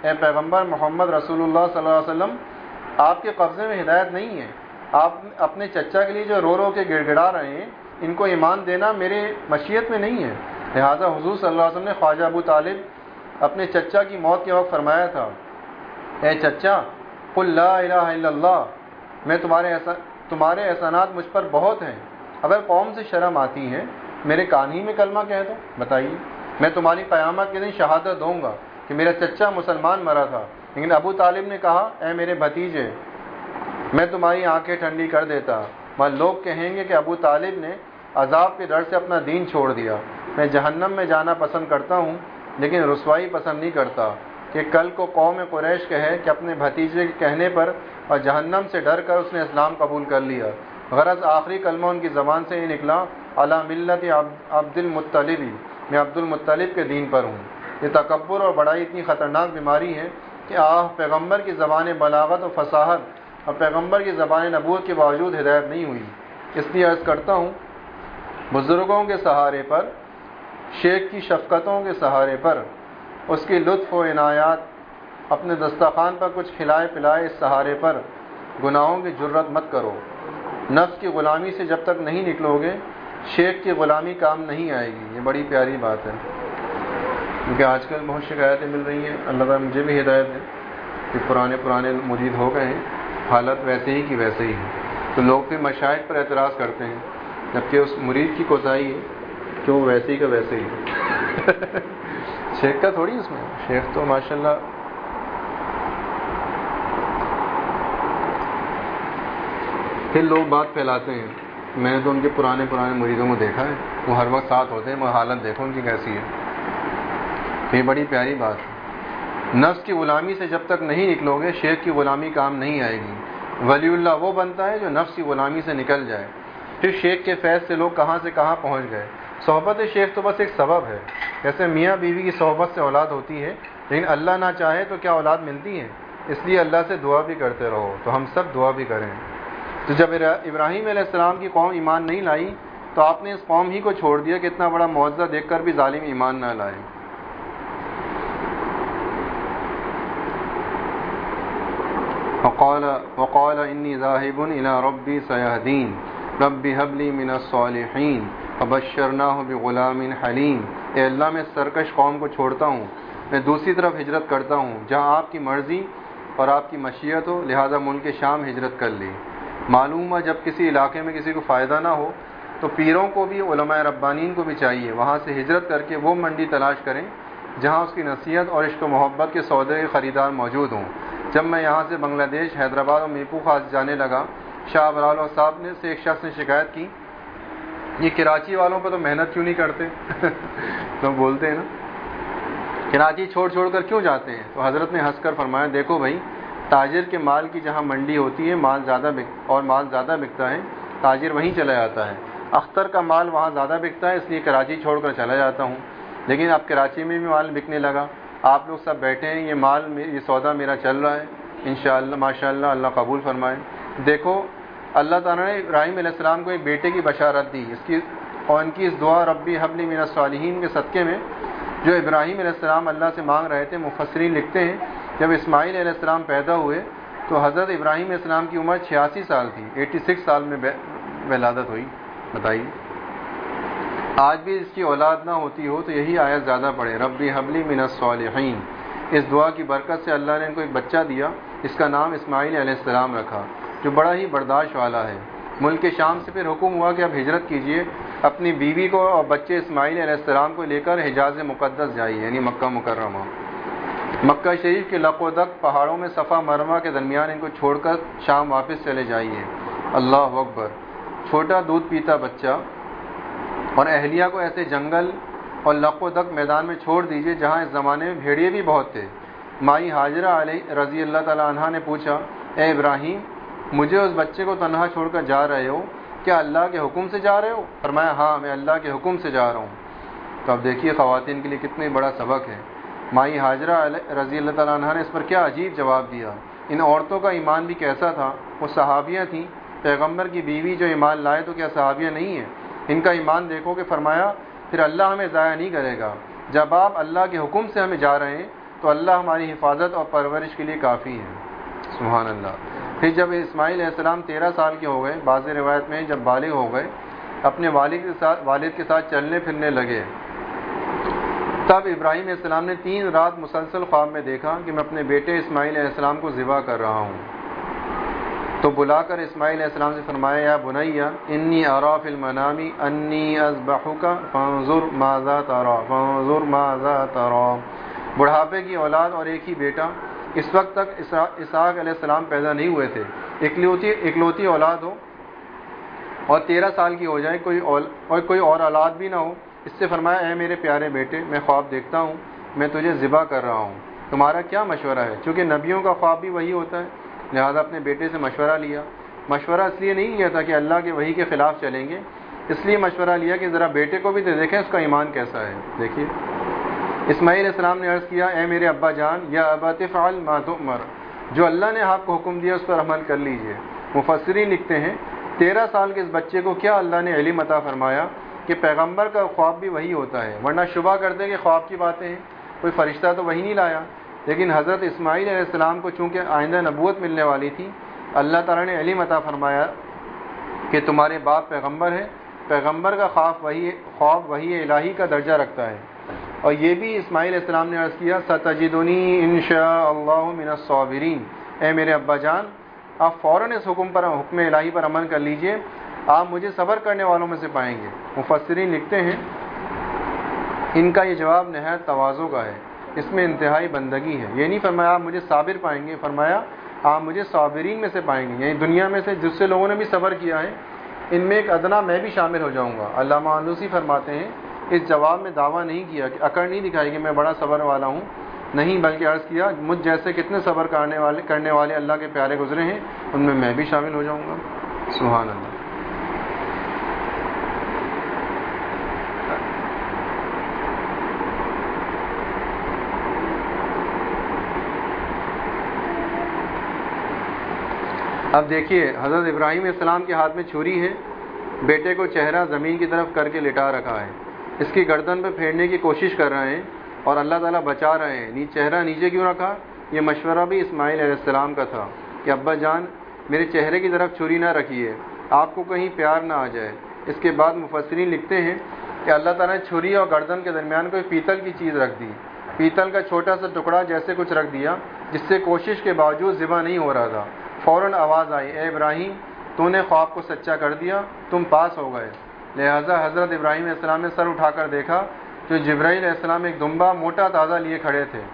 اے پیغمبر محمد رسول اللہ صلی اللہ علیہ وسلم، آپ کے قبضے میں ہدایت نہیں ہے، آپ اپنے چچا کے لیے جو رو رو کے گڑ گڑا رہے ہیں ان کو ایمان دینا میرے مشیت میں نہیں ہے۔ لہٰذا حضور صلی اللہ علیہ وسلم نے خواجہ ابو طالب اپنے چچا کی موت کے وقت فرمایا تھا، اے چچا قل لا الہ الا اللہ، میں تمہارے احسان تمہارے احسانات مجھ پر بہت ہیں، اگر قوم سے شرم آتی ہے میرے کان ہی میں کلمہ کہہ دو، بتائیے میں تمہاری قیامت کے دن شہادت دوں گا کہ میرا چچا مسلمان مرا تھا۔ لیکن ابو طالب نے کہا، اے میرے بھتیجے میں تمہاری آنکھیں ٹھنڈی کر دیتا، وہاں لوگ کہیں گے کہ ابو طالب نے عذاب کے ڈر سے اپنا دین چھوڑ دیا۔ میں جہنم میں جانا پسند کرتا ہوں لیکن رسوائی پسند نہیں کرتا کہ کل کو قوم قریش کہے کہ اپنے بھتیجے کے کہنے پر اور جہنم سے ڈر کر اس نے اسلام قبول کر لیا۔ غرض آخری کلمہ ان کی زبان سے یہ نکلا، علی ملت عبد المطلب، میں عبد المطلب کے دین پر ہوں۔ یہ تکبر اور بڑائی اتنی خطرناک بیماری ہے کہ آہ پیغمبر کی زبان بلاغت و فصاحت اور پیغمبر کی زبان نبوت کے باوجود ہدایت نہیں ہوئی۔ اس لیے عرض کرتا ہوں، بزرگوں کے سہارے پر، شیخ کی شفقتوں کے سہارے پر، اس کی لطف و عنایات، اپنے دسترخوان پر کچھ کھلائے پلائے اس سہارے پر گناہوں کی جرت مت کرو۔ نفس کی غلامی سے جب تک نہیں نکلو گے شیخ کی غلامی کام نہیں آئے گی۔ یہ بڑی پیاری بات ہے، کیونکہ آج کل بہت شکایتیں مل رہی ہیں۔ اللہ تعالیٰ مجھے بھی ہدایت ہے کہ پرانے پرانے مرید ہو گئے ہیں، حالت ویسے ہی کی ویسے ہی ہے، تو لوگ پھر مشاہد پر اعتراض کرتے ہیں، جبکہ اس مرید کی کوتاہی ہے کہ وہ ویسے ہی کا ویسے ہی ہے۔ شیخ کا تھوڑی اس میں، شیخ تو ماشاءاللہ پھر لوگ بات پھیلاتے ہیں۔ میں نے تو ان کے پرانے پرانے مریدوں کو دیکھا ہے، وہ ہر وقت ساتھ ہوتے ہیں، وہ حالت دیکھو ان کی کیسی ہے۔ یہ بڑی پیاری بات ہے، نفس کی غلامی سے جب تک نہیں نکلو گے شیخ کی غلامی کام نہیں آئے گی۔ ولی اللہ وہ بنتا ہے جو نفس کی غلامی سے نکل جائے۔ پھر شیخ کے فیض سے لوگ کہاں سے کہاں پہنچ گئے۔ صحبت شیخ تو بس ایک سبب ہے، جیسے میاں بیوی کی صحبت سے اولاد ہوتی ہے، لیکن اللہ نہ چاہے تو کیا اولاد ملتی ہے؟ اس لیے اللہ سے دعا بھی کرتے رہو۔ تو ہم سب دعا بھی کریں۔ تو جب ابراہیم علیہ السلام کی قوم ایمان نہیں لائی تو آپ نے اس قوم ہی کو چھوڑ دیا کہ اتنا بڑا معجزہ دیکھ کر بھی ظالم ایمان نہ لائے۔ وقال وقال انی ذاہب الی ربی سیہدین رب هب لی من الصالحین فبشرناہ بغلام حلیم۔ اے اللہ میں سرکش قوم کو چھوڑتا ہوں، میں دوسری طرف ہجرت کرتا ہوں جہاں آپ کی مرضی اور آپ کی مشیت ہو، لہذا ملک شام ہجرت کر لی۔ معلوم ہے جب کسی علاقے میں کسی کو فائدہ نہ ہو تو پیروں کو بھی، علماء ربانین کو بھی چاہیے وہاں سے ہجرت کر کے وہ منڈی تلاش کریں جہاں اس کی نصیحت اور عشق و محبت کے سودے کے خریدار موجود ہوں۔ جب میں یہاں سے بنگلہ دیش، حیدرآباد اور میپو خاص جانے لگا، شاہ ابرال صاحب نے سے ایک شخص نے شکایت کی، یہ کراچی والوں پہ تو محنت کیوں نہیں کرتے؟ تو بولتے ہیں نا کراچی چھوڑ چھوڑ کر کیوں جاتے ہیں؟ تو حضرت نے ہنس کر فرمایا، دیکھو بھائی، تاجر کے مال کی جہاں منڈی ہوتی ہے مال زیادہ بک اور مال زیادہ بکتا ہے، تاجر وہیں چلا جاتا ہے۔ اختر کا مال وہاں زیادہ بکتا ہے، اس لیے کراچی چھوڑ کر چلا جاتا ہوں۔ لیکن اب کراچی میں بھی مال بکنے لگا، آپ لوگ سب بیٹھے ہیں، یہ مال یہ سودا میرا چل رہا ہے، انشاءاللہ ماشاءاللہ اللہ قبول فرمائے۔ دیکھو اللہ تعالیٰ نے ابراہیم علیہ السلام کو ایک بیٹے کی بشارت دی، اس کی اور ان کی اس دعا ربی حب لی من الصالحین کے صدقے میں جو ابراہیم علیہ السلام اللہ سے مانگ رہے تھے۔ مفسرین لکھتے ہیں جب اسماعیل علیہ السلام پیدا ہوئے تو حضرت ابراہیم علیہ السلام کی عمر چھیاسی سال تھی، اٹھاسی سال میں ولادت ہوئی۔ بتائیے آج بھی اس کی اولاد نہ ہوتی ہو تو یہی آیت زیادہ پڑھے، ربی حب لی من الصالحین۔ اس دعا کی برکت سے اللہ نے ان کو ایک بچہ دیا، اس کا نام اسماعیل علیہ السلام رکھا، جو بڑا ہی برداشت والا ہے۔ ملک شام سے پھر حکم ہوا کہ اب ہجرت کیجیے، اپنی بیوی کو اور بچے اسماعیل علیہ السلام کو لے کر حجاز مقدس جائیے، یعنی مکہ مکرمہ۔ مکہ شریف کے لق و دق پہاڑوں میں صفا مروہ کے درمیان ان کو چھوڑ کر شام واپس چلے جائیے۔ اللہ اکبر۔ چھوٹا دودھ پیتا بچہ اور اہلیہ کو ایسے جنگل اور لق و دق میدان میں چھوڑ دیجیے جہاں اس زمانے میں بھیڑیے بھی بہت تھے۔ مائی ہاجرہ علیہ رضی اللہ تعالیٰ عنہا نے پوچھا، اے ابراہیم، مجھے اس بچے کو تنہا چھوڑ کر جا رہے ہو، کیا اللہ کے حکم سے جا رہے ہو؟ فرمایا ہاں، میں اللہ کے حکم سے جا رہا ہوں۔ تو اب دیکھیے خواتین کے لیے کتنے بڑا سبق ہے۔ مائی ہاجرہ رضی اللہ تعالیٰ عنہا نے اس پر کیا عجیب جواب دیا۔ ان عورتوں کا ایمان بھی کیسا تھا، وہ صحابیہ تھیں، پیغمبر کی بیوی جو ایمان لائے تو کیا صحابیہ نہیں ہیں؟ ان کا ایمان دیکھو کہ فرمایا پھر اللہ ہمیں ضائع نہیں کرے گا، جب آپ اللہ کے حکم سے ہمیں جا رہے ہیں تو اللہ ہماری حفاظت اور پرورش کے لیے کافی ہے۔ سبحان اللہ۔ پھر جب اسماعیل علیہ السلام تیرہ سال کے ہو گئے، بعض روایت میں جب بالغ ہو گئے، اپنے والد کے ساتھ والد کے ساتھ چلنے پھرنے لگے، تب ابراہیم علیہ السلام نے تین رات مسلسل خواب میں دیکھا کہ میں اپنے بیٹے اسماعیل علیہ السلام کو ذبح کر رہا ہوں۔ تو بلا کر اسماعیل علیہ السلام سے فرمایا، یا بنیا انی ارا فی المنام انی اذبحک فانظر ماذا ترى فانظر ماذا ترى۔ بڑھاپے کی اولاد اور ایک ہی بیٹا، اس وقت تک اسحاق علیہ السلام پیدا نہیں ہوئے تھے، اکلوتی اکلوتی اولاد ہو اور تیرہ سال کی ہو جائے، کوئی اور کوئی اور اولاد بھی نہ ہو۔ اس سے فرمایا، اے میرے پیارے بیٹے، میں خواب دیکھتا ہوں، میں تجھے ذبح کر رہا ہوں، تمہارا کیا مشورہ ہے؟ چونکہ نبیوں کا خواب بھی وہی ہوتا ہے، لہذا اپنے بیٹے سے مشورہ لیا۔ مشورہ اس لیے نہیں لیا تھا کہ اللہ کے وحی کے خلاف چلیں گے، اس لیے مشورہ لیا کہ ذرا بیٹے کو بھی تو دیکھیں اس کا ایمان کیسا ہے۔ دیکھیے اسماعیل علیہ السلام نے عرض کیا، اے میرے ابا جان، یا ابت افعل ما تؤمر، جو اللہ نے آپ کو حکم دیا اس پر عمل کر لیجئے۔ مفسرین لکھتے ہیں تیرہ سال کے اس بچے کو کیا اللہ نے علم عطا فرمایا کہ پیغمبر کا خواب بھی وہی ہوتا ہے، ورنہ شبہ کرتے کہ خواب کی باتیں ہیں، کوئی فرشتہ تو وہی نہیں لایا۔ لیکن حضرت اسماعیل علیہ السلام کو چونکہ آئندہ نبوت ملنے والی تھی، اللہ تعالیٰ نے علم عطا فرمایا کہ تمہارے باپ پیغمبر ہے، پیغمبر کا خواب وہی خواب وہی الہی کا درجہ رکھتا ہے۔ اور یہ بھی اسماعیل علیہ السلام نے عرض کیا، ستجدنی انشاء اللہ من الصابرین، اے میرے ابا جان، آپ فوراً اس حکم پر حکم الہی پر عمل کر لیجئے، آپ مجھے صبر کرنے والوں میں سے پائیں گے۔ مفسرین لکھتے ہیں ان کا یہ جواب نہایت تواضع کا ہے، اس میں انتہائی بندگی ہے۔ یہ نہیں فرمایا آپ مجھے صابر پائیں گے، فرمایا آپ مجھے صابرین میں سے پائیں گے، یعنی دنیا میں سے جس سے لوگوں نے بھی صبر کیا ہے ان میں ایک ادنا میں بھی شامل ہو جاؤں گا۔ علامہ آلوسی فرماتے ہیں اس جواب میں دعویٰ نہیں کیا کہ اکڑ نہیں دکھائی کہ میں بڑا صبر والا ہوں، نہیں، بلکہ عرض کیا مجھ جیسے کتنے صبر کرنے والے کرنے والے اللہ کے پیارے گزرے ہیں ان میں میں بھی شامل ہو جاؤں گا۔ سبحان اللہ۔ اب دیکھیے حضرت ابراہیم علیہ السلام کے ہاتھ میں چھری ہے، بیٹے کو چہرہ زمین کی طرف کر کے لٹا رکھا ہے، اس کی گردن پہ پھیرنے کی کوشش کر رہے ہیں اور اللہ تعالیٰ بچا رہے ہیں۔ نی چہرہ نیچے کیوں رکھا؟ یہ مشورہ بھی اسماعیل علیہ السلام کا تھا کہ ابا جان میرے چہرے کی طرف چھری نہ رکھیے، آپ کو کہیں پیار نہ آ جائے۔ اس کے بعد مفسرین لکھتے ہیں کہ اللہ تعالیٰ نے چھری اور گردن کے درمیان کوئی پیتل کی چیز رکھ دی، پیتل کا چھوٹا سا ٹکڑا جیسے کچھ رکھ دیا جس سے کوشش کے باوجود ذبح نہیں ہو رہا تھا۔ فوراً آواز آئی، اے ابراہیم، تو نے خواب کو سچا کر دیا، تم پاس ہو گئے۔ لہذا حضرت ابراہیم علیہ السلام نے سر اٹھا کر دیکھا تو جبرائیل علیہ السلام ایک دمبا موٹا تازہ لیے کھڑے تھے۔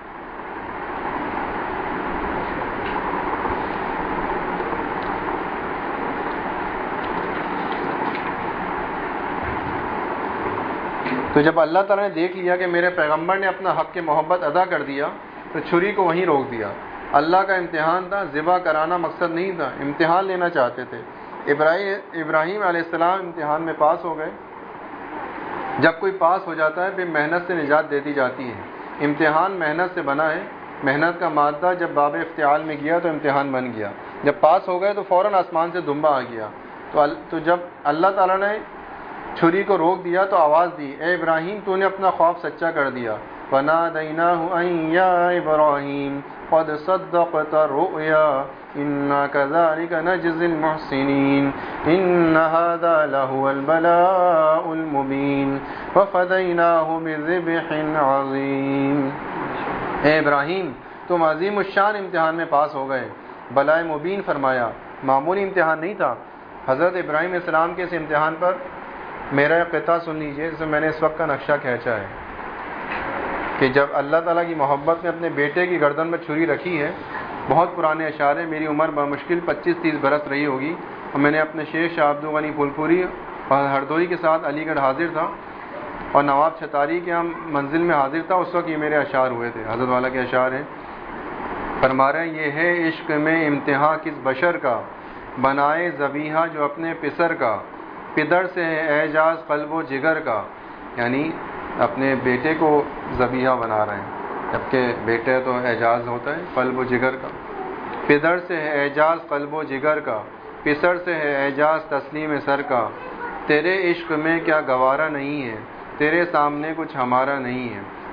تو جب اللہ تعالیٰ نے دیکھ لیا کہ میرے پیغمبر نے اپنا حق کی محبت ادا کر دیا تو چھری کو وہیں روک دیا۔ اللہ کا امتحان تھا، ذبح کرانا مقصد نہیں تھا، امتحان لینا چاہتے تھے۔ ابراہیم ابراہیم علیہ السلام امتحان میں پاس ہو گئے۔ جب کوئی پاس ہو جاتا ہے پھر محنت سے نجات دیتی جاتی ہے۔ امتحان محنت سے بنا ہے، محنت کا مادہ جب باب افتعال میں گیا تو امتحان بن گیا۔ جب پاس ہو گئے تو فوراً آسمان سے دمبا آ گیا۔ تو جب اللہ تعالیٰ نے چھری کو روک دیا تو آواز دی، اے ابراہیم تو نے اپنا خواب سچا کر دیا۔ فَنَادَيْنَاهُ أَن يَا إِبْرَاهِيمُ قَدْ صَدَّقْتَ الرُّؤْيَا إِنَّا كَذَلِكَ نَجْزِي الْمُحْسِنِينَ إِنَّ هَذَا لَهُوَ الْبَلَاءُ الْمُبِينُ وَفَدَيْنَاهُ بِذِبْحٍ عَظِيمٍ۔ اے ابراہیم تم عظیم الشان امتحان میں پاس ہو گئے۔ بلائے مبین فرمایا، معمولی امتحان نہیں تھا۔ حضرت ابراہیم علیہ السلام کے اس امتحان پر میرا ایک قطعہ سن لیجئے، جس میں میں نے اس وقت کا نقشہ کھینچا ہے کہ جب اللہ تعالیٰ کی محبت میں اپنے بیٹے کی گردن میں چھری رکھی ہے۔ بہت پرانے اشعار ہیں، میری عمر بمشکل پچیس تیس برس رہی ہوگی اور میں نے اپنے شیخ شاہ عبد الغنی پھولپوری اور ہردوئی کے ساتھ علی گڑھ حاضر تھا اور نواب چھتاری کے ہم منزل میں حاضر تھا، اس وقت یہ میرے اشعار ہوئے تھے۔ حضرت والا کے اشعار ہیں، فرما رہے ہیں، یہ ہے عشق میں امتحان کس بشر کا، بنائے ذبیحہ جو اپنے پسر کا، پدر سے ہے اعجاز قلب و جگر کا، یعنی اپنے بیٹے کو ذبیحہ بنا رہے ہیں، جبکہ بیٹے تو اعجاز ہوتا ہے قلب و جگر کا۔ پدر سے ہے اعجاز قلب و جگر کا، پسر سے ہے اعجاز تسلیم سر کا، تیرے عشق میں کیا گوارا نہیں ہے، تیرے سامنے کچھ ہمارا نہیں ہے،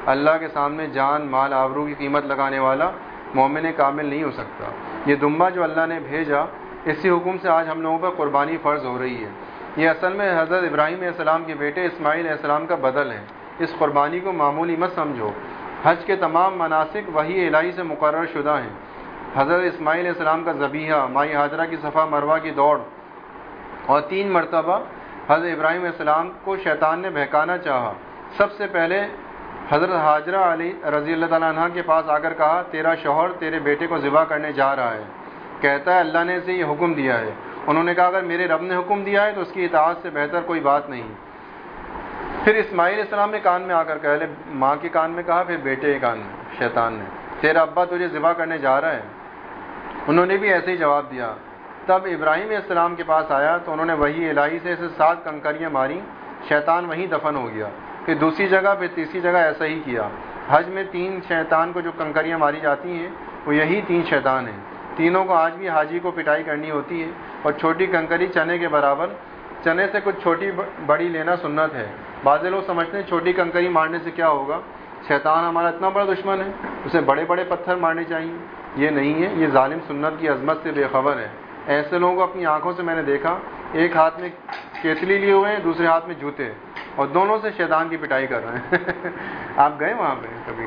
اللہ کے سامنے جان مال آبرو کی قیمت لگانے والا مومن کامل نہیں ہو سکتا۔ یہ دمبا جو اللہ نے بھیجا، اسی حکم سے آج ہم لوگوں پر قربانی فرض ہو رہی ہے۔ یہ اصل میں حضرت ابراہیم علیہ السلام کے بیٹے اسماعیل علیہ السلام کا بدل ہے۔ اس قربانی کو معمولی مت سمجھو۔ حج کے تمام مناسک وحی الہی سے مقرر شدہ ہیں۔ حضرت اسماعیل علیہ السلام کا ذبیحہ، مائی ہاجرہ کی صفا مروہ کی دوڑ، اور تین مرتبہ حضرت ابراہیم علیہ السلام کو شیطان نے بہکانا چاہا۔ سب سے پہلے حضرت ہاجرہ علی رضی اللہ تعالیٰ عنہ کے پاس آ کر کہا، تیرا شوہر تیرے بیٹے کو ذبح کرنے جا رہا ہے۔ کہتا ہے اللہ نے اسے یہ حکم دیا ہے۔ انہوں نے کہا اگر میرے رب نے حکم دیا ہے تو اس کی اطاعت سے بہتر کوئی بات نہیں۔ پھر اسماعیل علیہ السلام نے کان میں آ کر پہلے ماں کے کان میں کہا، پھر بیٹے کے کان میں، شیطان نے، تیرا ابا تجھے ذبح کرنے جا رہا ہے۔ انہوں نے بھی ایسے ہی جواب دیا۔ تب ابراہیم علیہ السلام کے پاس آیا تو انہوں نے وحی الہی سے اسے سات کنکریاں ماری، شیطان وہیں دفن ہو گیا۔ پھر دوسری جگہ، پھر تیسری جگہ ایسا ہی کیا۔ حج میں تین شیطان کو جو کنکریاں ماری جاتی ہیں وہ یہی تین شیطان ہیں۔ تینوں کو آج بھی حاجی کو پٹائی کرنی ہوتی ہے، اور چھوٹی کنکری چنے کے برابر، چنے سے کچھ چھوٹی بڑی لینا سنت ہے۔ بعض لوگ سمجھتے ہیں چھوٹی کنکری مارنے سے کیا ہوگا، شیطان ہمارا اتنا بڑا دشمن ہے، اسے بڑے بڑے پتھر مارنے چاہیے۔ یہ نہیں ہے، یہ ظالم سنت کی عظمت سے بے خبر ہے۔ ایسے لوگوں کو اپنی آنکھوں سے میں نے دیکھا، ایک ہاتھ میں کیتلی لیے ہوئے ہیں، دوسرے ہاتھ میں جوتے، اور دونوں سے شیطان کی پٹائی کر رہے ہیں۔ آپ گئے وہاں پہ کبھی؟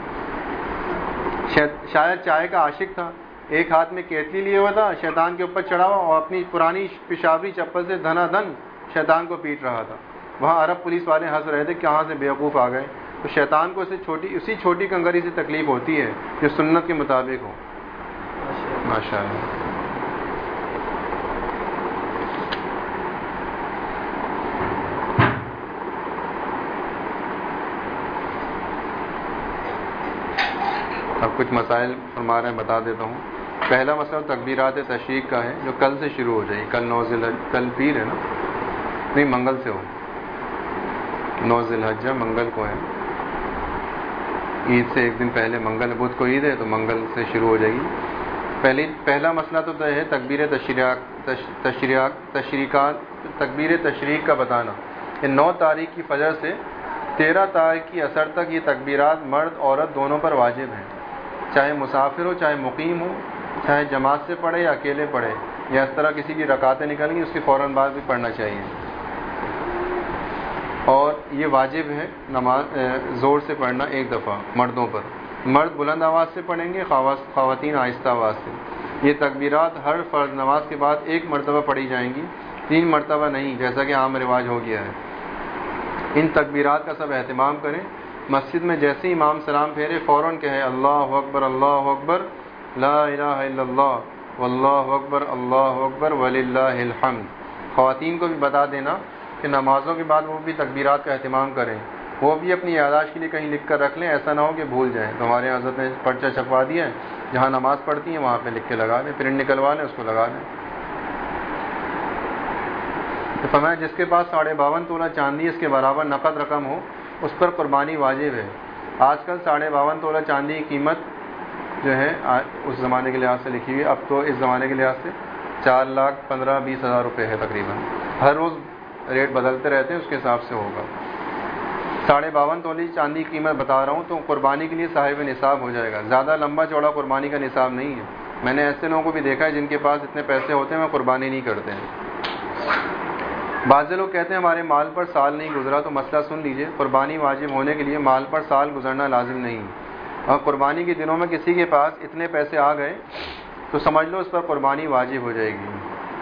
شاید چائے کا عاشق تھا، ایک ہاتھ میں کیتلی لیے ہوا تھا، شیطان کے اوپر چڑھا ہوا، اور اپنی پرانی پشاوری چپل سے دھنا دھن شیطان کو پیٹ رہا تھا۔ وہاں عرب پولیس والے ہنس رہے تھے کہ کہاں سے بیوقوف آ گئے۔ تو شیطان کو اسے چھوٹی اسی چھوٹی کنکری سے تکلیف ہوتی ہے جو سنت کے مطابق ہو۔ ماشاء اللہ۔ اب کچھ مسائل فرما رہے ہیں، بتا دیتا ہوں۔ پہلا مسئلہ تکبیرات تشریق کا ہے، جو کل سے شروع ہو جائے گی۔ کل نو ذی الحجہ، کل پیر ہے نا، نہیں منگل سے ہو، نو ذی الحجہ منگل کو ہے، عید سے ایک دن پہلے منگل، بدھ کو عید ہے تو منگل سے شروع ہو جائے گی۔ پہلی پہلا مسئلہ تو طے ہے تکبیر تشریق تشریق تشریقات تکبیر تشریق کا بتانا۔ یہ نو تاریخ کی فجر سے تیرہ تاریخ کی عصر تک یہ تکبیرات مرد عورت دونوں پر واجب ہیں، چاہے مسافر ہو، چاہے مقیم ہو، چاہے جماعت سے پڑھے یا اکیلے پڑھے، یا اس طرح کسی کی رکعتیں نکل گئی اس کے فوراً بعد بھی پڑھنا چاہیے۔ اور یہ واجب ہے نماز زور سے پڑھنا ایک دفعہ مردوں پر، مرد بلند آواز سے پڑھیں گے، خواتین آہستہ آواز سے۔ یہ تکبیرات ہر فرض نماز کے بعد ایک مرتبہ پڑھی جائیں گی، تین مرتبہ نہیں جیسا کہ عام رواج ہو گیا ہے۔ ان تکبیرات کا سب اہتمام کریں۔ مسجد میں جیسے امام سلام پھیرے فوراً کہے اللہ اکبر اللہ اکبر لا الہ الا اللہ واللہ اکبر اللہ اکبر وللہ الحمد۔ خواتین کو بھی بتا دینا کہ نمازوں کے بعد وہ بھی تکبیرات کا اہتمام کریں، وہ بھی اپنی یادداشت کے لیے کہیں لکھ کر رکھ لیں، ایسا نہ ہو کہ بھول جائیں۔ تو ہمارے حضرت نے پرچہ چھپوا دیا ہے، جہاں نماز پڑھتی ہیں وہاں پہ لکھ کے لگا دیں، پرنٹ نکلوا لیں، اس کو لگا دیں۔ تو فرمایا جس کے پاس ساڑھے باون تولہ چاندی اس کے برابر نقد رقم ہو اس پر قربانی واجب ہے۔ آج کل ساڑھے باون تولہ چاندی کی قیمت جو ہے اس زمانے کے لحاظ سے لکھی ہوئی، اب تو اس زمانے کے لحاظ سے چار لاکھ پندرہ بیس ہزار روپے ہے تقریباً۔ ہر روز ریٹ بدلتے رہتے ہیں، اس کے حساب سے ہوگا۔ ساڑھے باون تولی چاندی کی قیمت بتا رہا ہوں تو قربانی کے لیے صاحب نصاب ہو جائے گا۔ زیادہ لمبا چوڑا قربانی کا نصاب نہیں ہے۔ میں نے ایسے لوگوں کو بھی دیکھا ہے جن کے پاس اتنے پیسے ہوتے ہیں وہ قربانی نہیں کرتے ہیں۔ بعض لوگ کہتے ہیں ہمارے مال پر سال نہیں گزرا، تو مسئلہ سن لیجئے، قربانی واجب ہونے کے لیے مال پر سال گزرنا لازم نہیں، اور قربانی کے دنوں میں کسی کے پاس اتنے پیسے آ گئے تو سمجھ لو اس پر قربانی واجب ہو جائے گی۔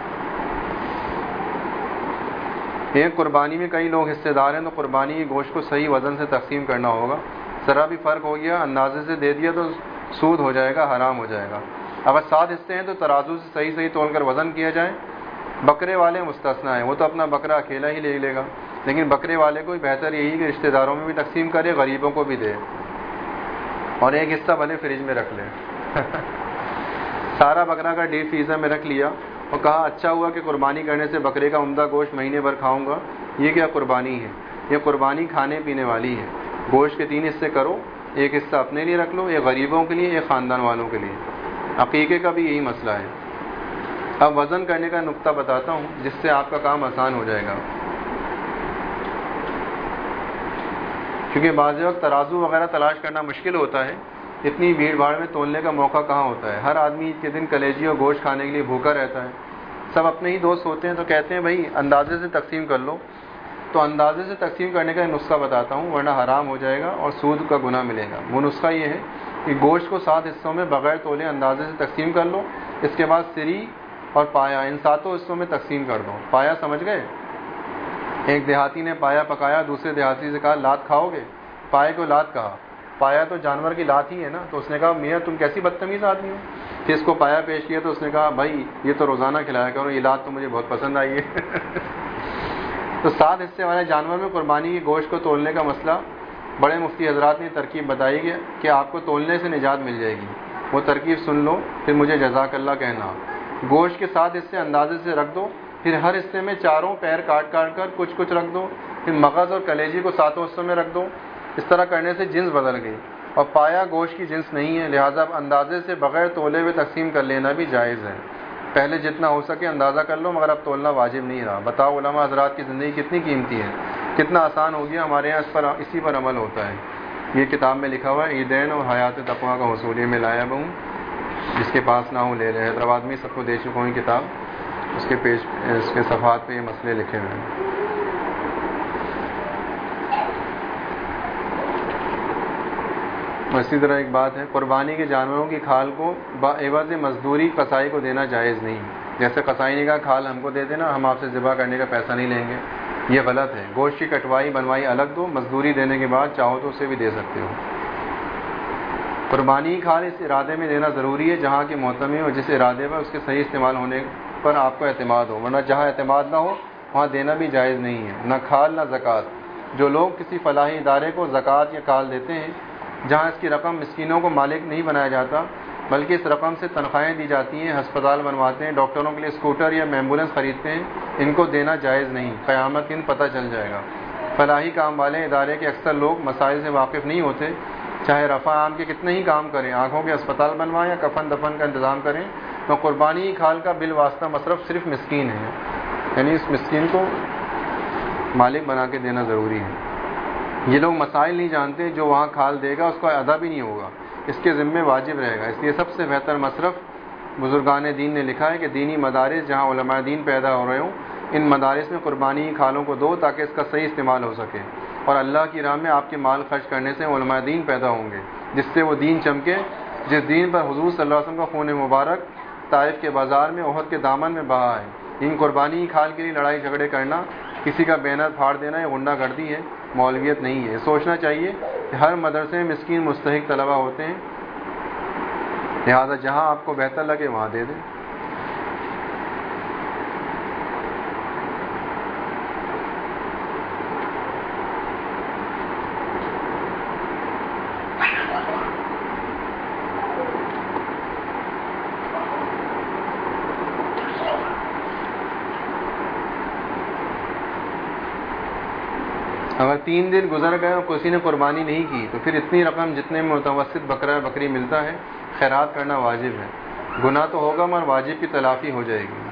ایک قربانی میں کئی لوگ حصے دار ہیں تو قربانی کے گوشت کو صحیح وزن سے تقسیم کرنا ہوگا۔ ذرا بھی فرق ہو گیا اندازے سے دے دیا تو سود ہو جائے گا، حرام ہو جائے گا۔ اگر سات حصے ہیں تو ترازو سے صحیح صحیح تول کر وزن کیا جائے۔ بکرے والے مستثنا ہیں، وہ تو اپنا بکرا اکیلا ہی لے لے گا، لیکن بکرے والے کو بہتر یہی کہ رشتہ داروں میں بھی تقسیم کرے، غریبوں کو بھی دے، اور ایک حصہ بھلے فریج میں رکھ لے۔ سارا بکرا کا ڈیپ فریزر میں رکھ لیا اور کہا اچھا ہوا کہ قربانی کرنے سے بکرے کا عمدہ گوشت مہینے بھر کھاؤں گا۔ یہ کیا قربانی ہے؟ یہ قربانی کھانے پینے والی ہے۔ گوشت کے تین حصے کرو، ایک حصہ اپنے لیے رکھ لو، ایک غریبوں کے لیے، ایک خاندان والوں کے لیے۔ عقیقے کا بھی یہی مسئلہ ہے۔ اب وزن کرنے کا نقطہ بتاتا ہوں جس سے آپ کا کام آسان ہو جائے گا۔ کیونکہ بعض وقت ترازو وغیرہ تلاش کرنا مشکل ہوتا ہے، اتنی بھیڑ بھاڑ میں تولنے کا موقع کہاں ہوتا ہے. ہر آدمی عید کے دن کلیجی اور گوشت کھانے کے لیے بھوکا رہتا ہے. سب اپنے ہی دوست ہوتے ہیں تو کہتے ہیں بھائی اندازے سے تقسیم کر لو. تو اندازے سے تقسیم کرنے کا نسخہ بتاتا ہوں، ورنہ حرام ہو جائے گا اور سود کا گناہ ملے گا. وہ نسخہ یہ ہے کہ گوشت کو سات حصوں میں بغیر تولے اندازے سے تقسیم کر لو. اس کے بعد سری اور پایا ان ساتوں حصوں میں تقسیم کر دو. پایا سمجھ گئے؟ ایک دیہاتی نے پایا پکایا، دوسرے دیہاتی سے کہا لات کھاؤ گے؟ پائے کو لات کہا. پایا تو جانور کی لات ہی ہے نا. تو اس نے کہا میاں تم کیسی بدتمیز آدمی ہو. پھر اس کو پایا پیش کیا تو اس نے کہا بھائی یہ تو روزانہ کھلایا کرو، یہ لات تو مجھے بہت پسند آئی ہے. تو سات حصے والے جانور میں قربانی کے گوشت کو تولنے کا مسئلہ بڑے مفتی حضرات نے ترکیب بتائی ہے کہ آپ کو تولنے سے نجات مل جائے گی. وہ ترکیب سن لو پھر مجھے جزاک اللہ کہنا. گوشت کے سات حصے اندازے سے رکھ دو، پھر ہر حصے میں چاروں پیر کاٹ کاٹ کر کچھ کچھ رکھ دو، پھر مغز اور کلیجی کو ساتوں حصوں میں رکھ دو. اس طرح کرنے سے جنس بدل گئی اور پایا گوشت کی جنس نہیں ہے، لہٰذا اب اندازے سے بغیر تولے ہوئے تقسیم کر لینا بھی جائز ہے. پہلے جتنا ہو سکے اندازہ کر لو، مگر اب تولنا واجب نہیں رہا. بتاؤ علماء حضرات کی زندگی کتنی قیمتی ہے، کتنا آسان ہو گیا. ہمارے یہاں اس پر اسی پر عمل ہوتا ہے. یہ کتاب میں لکھا ہوا ہے عیدین اور حیات تقویٰ کا حصول، یہ میں لایا ہوں، جس کے پاس نہ ہوں لے لے. حیدرآباد میں سب کو دے چکا ہوں یہ کتاب. اس کے پیج اس کے صفحات پہ یہ مسئلے لکھے ہوئے ہیں. اسی طرح ایک بات ہے، قربانی کے جانوروں کی کھال کو باعوض مزدوری قصائی کو دینا جائز نہیں. جیسے قصائی نے کہا کھال ہم کو دے دینا، ہم آپ سے ذبح کرنے کا پیسہ نہیں لیں گے، یہ غلط ہے. گوشت کی کٹوائی بنوائی الگ دو، مزدوری دینے کے بعد چاہو تو اسے بھی دے سکتے ہو. قربانی کی کھال اس ارادے میں دینا ضروری ہے جہاں کے محتمی اور جس ارادے پر اس کے صحیح استعمال ہونے پر آپ کو اعتماد ہو، ورنہ جہاں اعتماد نہ ہو وہاں دینا بھی جائز نہیں ہے. نہ کھال نہ زکوٰۃ. جو لوگ کسی فلاحی ادارے کو زکوٰۃ یا کھال دیتے ہیں جہاں اس کی رقم مسکینوں کو مالک نہیں بنایا جاتا بلکہ اس رقم سے تنخواہیں دی جاتی ہیں، ہسپتال بنواتے ہیں، ڈاکٹروں کے لیے اسکوٹر یا ایمبولینس خریدتے ہیں، ان کو دینا جائز نہیں. قیامت دن پتہ چل جائے گا. فلاحی کام والے ادارے کے اکثر لوگ مسائل سے واقف نہیں ہوتے، چاہے رفع عام کے کتنے ہی کام کریں، آنکھوں کے اسپتال بنوائیں یا کفن دفن کا انتظام کریں، تو قربانی کھال کا بالواسطہ مصرف صرف مسکین ہے، یعنی اس مسکین کو مالک بنا کے دینا ضروری ہے. یہ لوگ مسائل نہیں جانتے، جو وہاں کھال دے گا اس کا ادا بھی نہیں ہوگا، اس کے ذمے واجب رہے گا. اس لیے سب سے بہتر مصرف بزرگان دین نے لکھا ہے کہ دینی مدارس جہاں علماء دین پیدا ہو رہے ہوں ان مدارس میں قربانی کی کھالوں کو دو تاکہ اس کا صحیح استعمال ہو سکے، اور اللہ کی راہ میں آپ کے مال خرچ کرنے سے علماء دین پیدا ہوں گے جس سے وہ دین چمکے جس دین پر حضور صلی اللہ علیہ وسلم کا خون مبارک طائف کے بازار میں احد کے دامن میں بہا ہے. ان قربانی کی کھال کے لیے لڑائی جھگڑے کرنا، کسی کا بینر پھاڑ دینا یہ غنڈہ گردی ہے، مولویت نہیں ہے. سوچنا چاہیے کہ ہر مدرسے میں مسکین مستحق طلبہ ہوتے ہیں، لہذا جہاں آپ کو بہتر لگے وہاں دے دیں. اگر تین دن گزر گئے اور کسی نے قربانی نہیں کی تو پھر اتنی رقم جتنے میں متوسط بکرا بکری ملتا ہے خیرات کرنا واجب ہے. گناہ تو ہوگا مگر واجب کی تلافی ہو جائے گی.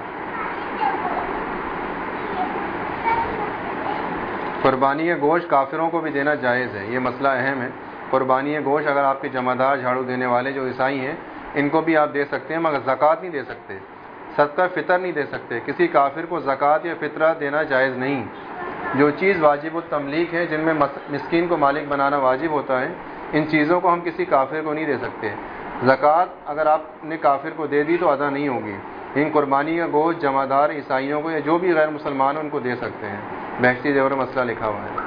قربانی کا گوشت کافروں کو بھی دینا جائز ہے، یہ مسئلہ اہم ہے. قربانی کا گوشت اگر آپ کے جمع دار جھاڑو دینے والے جو عیسائی ہیں ان کو بھی آپ دے سکتے ہیں، مگر زکوٰۃ نہیں دے سکتے، صدقہ فطر نہیں دے سکتے. کسی کافر کو زکوٰۃ یا فطرہ دینا جائز نہیں. جو چیز واجب التملیک ہے، جن میں مسکین کو مالک بنانا واجب ہوتا ہے، ان چیزوں کو ہم کسی کافر کو نہیں دے سکتے. زکوٰۃ اگر آپ نے کافر کو دے دی تو ادا نہیں ہوگی. ان قربانی کا گوشت جمع دار عیسائیوں کو یا جو بھی غیر مسلمان ہیں ان کو دے سکتے ہیں. بہشتی زیور مسئلہ لکھا ہوا ہے.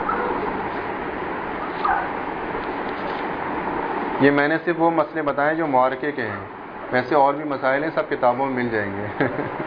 یہ میں نے صرف وہ مسئلے بتائے جو معارکے کے ہیں، ویسے اور بھی مسائل ہیں، سب کتابوں میں مل جائیں گے.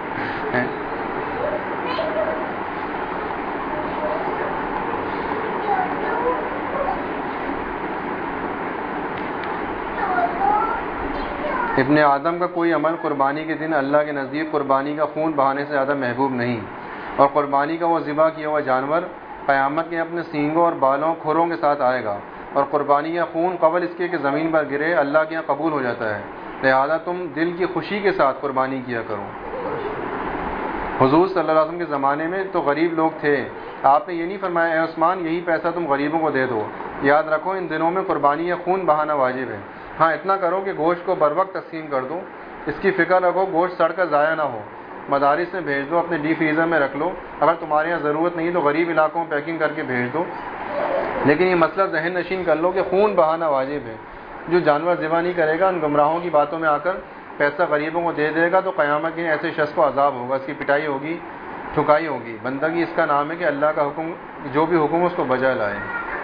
ابن آدم کا کوئی عمل قربانی کے دن اللہ کے نزدیک قربانی کا خون بہانے سے زیادہ محبوب نہیں، اور قربانی کا وہ ذبح کیا ہوا جانور قیامت کے اپنے سینگوں اور بالوں کھروں کے ساتھ آئے گا، اور قربانی کا خون قبل اس کے کہ زمین پر گرے اللہ کے یہاں قبول ہو جاتا ہے. لہذا تم دل کی خوشی کے ساتھ قربانی کیا کرو. حضور صلی اللہ علیہ وسلم کے زمانے میں تو غریب لوگ تھے، آپ نے یہ نہیں فرمایا اے عثمان یہی پیسہ تم غریبوں کو دے دو. یاد رکھو ان دنوں میں قربانی یا خون بہانا واجب ہے. ہاں اتنا کرو کہ گوشت کو بر وقت تقسیم کر دو. اس کی فکر رکھو گوشت سڑ کر ضائع نہ ہو. مدارس میں بھیج دو, اپنے ڈی فریزر میں رکھ لو. اگر تمہارے یہاں ضرورت نہیں تو غریب علاقوں میں پیکنگ کر کے بھیج دو. لیکن یہ مسئلہ ذہن نشین کر لو کہ خون بہانا واجب ہے. جو جانور ذبح نہیں کرے گا ان گمراہوں کی باتوں میں آ کر پیسہ غریبوں کو دے دے گا تو قیامت کے ایسے شخص کو عذاب ہوگا, اس کی پٹائی ہوگی, ٹھکائی ہوگی. بندگی اس کا نام ہے کہ اللہ کا حکم جو بھی حکم اس کو بجا لائے.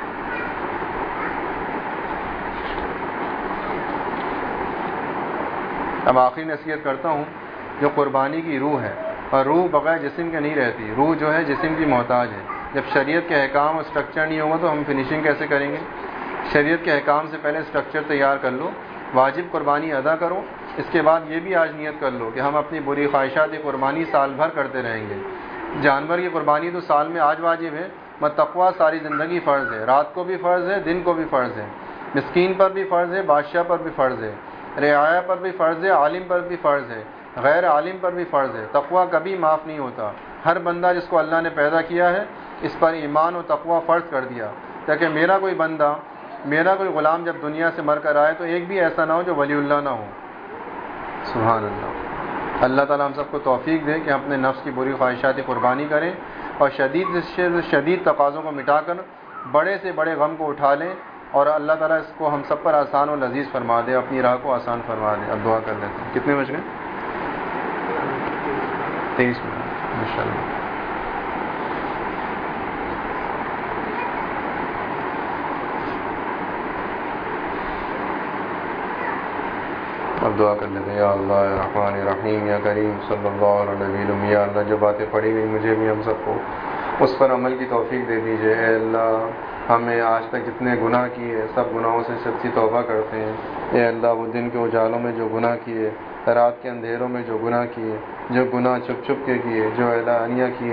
اب آخری نصیحت کرتا ہوں. جو قربانی کی روح ہے, اور روح بغیر جسم کے نہیں رہتی. روح جو ہے جسم کی محتاج ہے. جب شریعت کے احکام اور اسٹرکچر نہیں ہوگا تو ہم فنیشنگ کیسے کریں گے؟ شریعت کے احکام سے پہلے اسٹرکچر تیار کر لو, واجب قربانی ادا کرو. اس کے بعد یہ بھی آج نیت کر لو کہ ہم اپنی بری خواہشات کی قربانی سال بھر کرتے رہیں گے. جانور کی قربانی تو سال میں آج واجب ہے, متقوی ساری زندگی فرض ہے. رات کو بھی فرض ہے, دن کو بھی فرض ہے. مسکین پر بھی فرض ہے, بادشاہ پر بھی فرض ہے, رعایا پر بھی فرض ہے, عالم پر بھی فرض ہے, غیر عالم پر بھی فرض ہے. تقوی کبھی معاف نہیں ہوتا. ہر بندہ جس کو اللہ نے پیدا کیا ہے اس پر ایمان و تقوی فرض کر دیا, تاکہ میرا کوئی بندہ, میرا کوئی غلام جب دنیا سے مر کر آئے تو ایک بھی ایسا نہ ہو جو ولی اللہ نہ ہو. سبحان اللہ. اللہ تعالیٰ ہم سب کو توفیق دے کہ ہم اپنے نفس کی بری خواہشات کی قربانی کریں اور شدید سے شدید تقاضوں کو مٹا کر بڑے سے بڑے غم کو اٹھا لیں, اور اللہ تعالیٰ اس کو ہم سب پر آسان و لذیذ فرما دے, اپنی راہ کو آسان فرما دے. اب دعا کر لیتے ہیں. کتنے بج گئے؟ تیئیس منٹ ماشاء اللہ. اب دعا کر لیتے ہیں. یا اللہ یا رحمان یا رحیم یا کریم صلی اللہ علیہ وسلم. یا اللہ جو باتیں پڑھی گئی مجھے بھی ہم سب کو اس پر عمل کی توفیق دے دیجیے. اے اللہ ہمیں آج تک جتنے گناہ کیے سب گناہوں سے سچی توبہ کرتے ہیں. اے اللہ وہ دن کے اجالوں میں جو گناہ کیے, رات کے اندھیروں میں جو گناہ کیے, جو گناہ چھپ چھپ کے کیے, جو اعلانیہ کیے,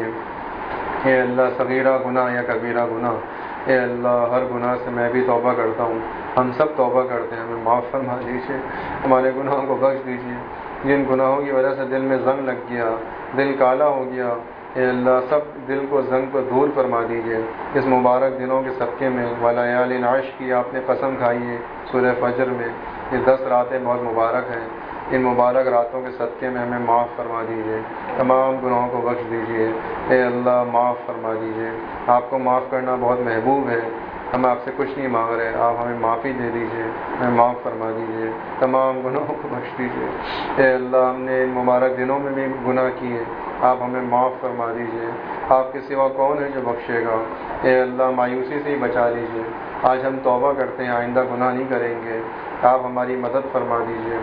اے اللہ صغیرہ گناہ یا کبیرہ گناہ, اے اللہ ہر گناہ سے میں بھی توبہ کرتا ہوں. ہم سب توبہ کرتے ہیں, ہمیں معاف فرما دیجیے, ہمارے گناہوں کو بخش دیجیے. جن گناہوں کی وجہ سے دل میں زنگ لگ گیا, دل کالا ہو گیا, اے اللہ سب دل کو زنگ کو دور فرما دیجیے. اس مبارک دنوں کے صدقے میں ولیال عشر کی آپ نے قسم کھائی ہے سورہ فجر میں. یہ دس راتیں بہت مبارک ہیں. ان مبارک راتوں کے صدقے میں ہمیں معاف فرما دیجیے, تمام گناہوں کو بخش دیجیے. اے اللہ معاف فرما دیجیے. آپ کو معاف کرنا بہت محبوب ہے. ہم آپ سے کچھ نہیں مانگ رہے, آپ ہمیں معافی دے دیجیے, ہمیں معاف فرما دیجیے, تمام گناہوں کو بخش دیجیے. اے اللہ ہم نے ان مبارک دنوں میں بھی گناہ کیے, آپ ہمیں معاف فرما دیجیے. آپ کے سوا کون ہے جو بخشے گا؟ اے اللہ مایوسی سے ہی بچا لیجیے. آج ہم توبہ کرتے ہیں, آئندہ گناہ نہیں کریں گے. آپ ہماری مدد فرما دیجیے.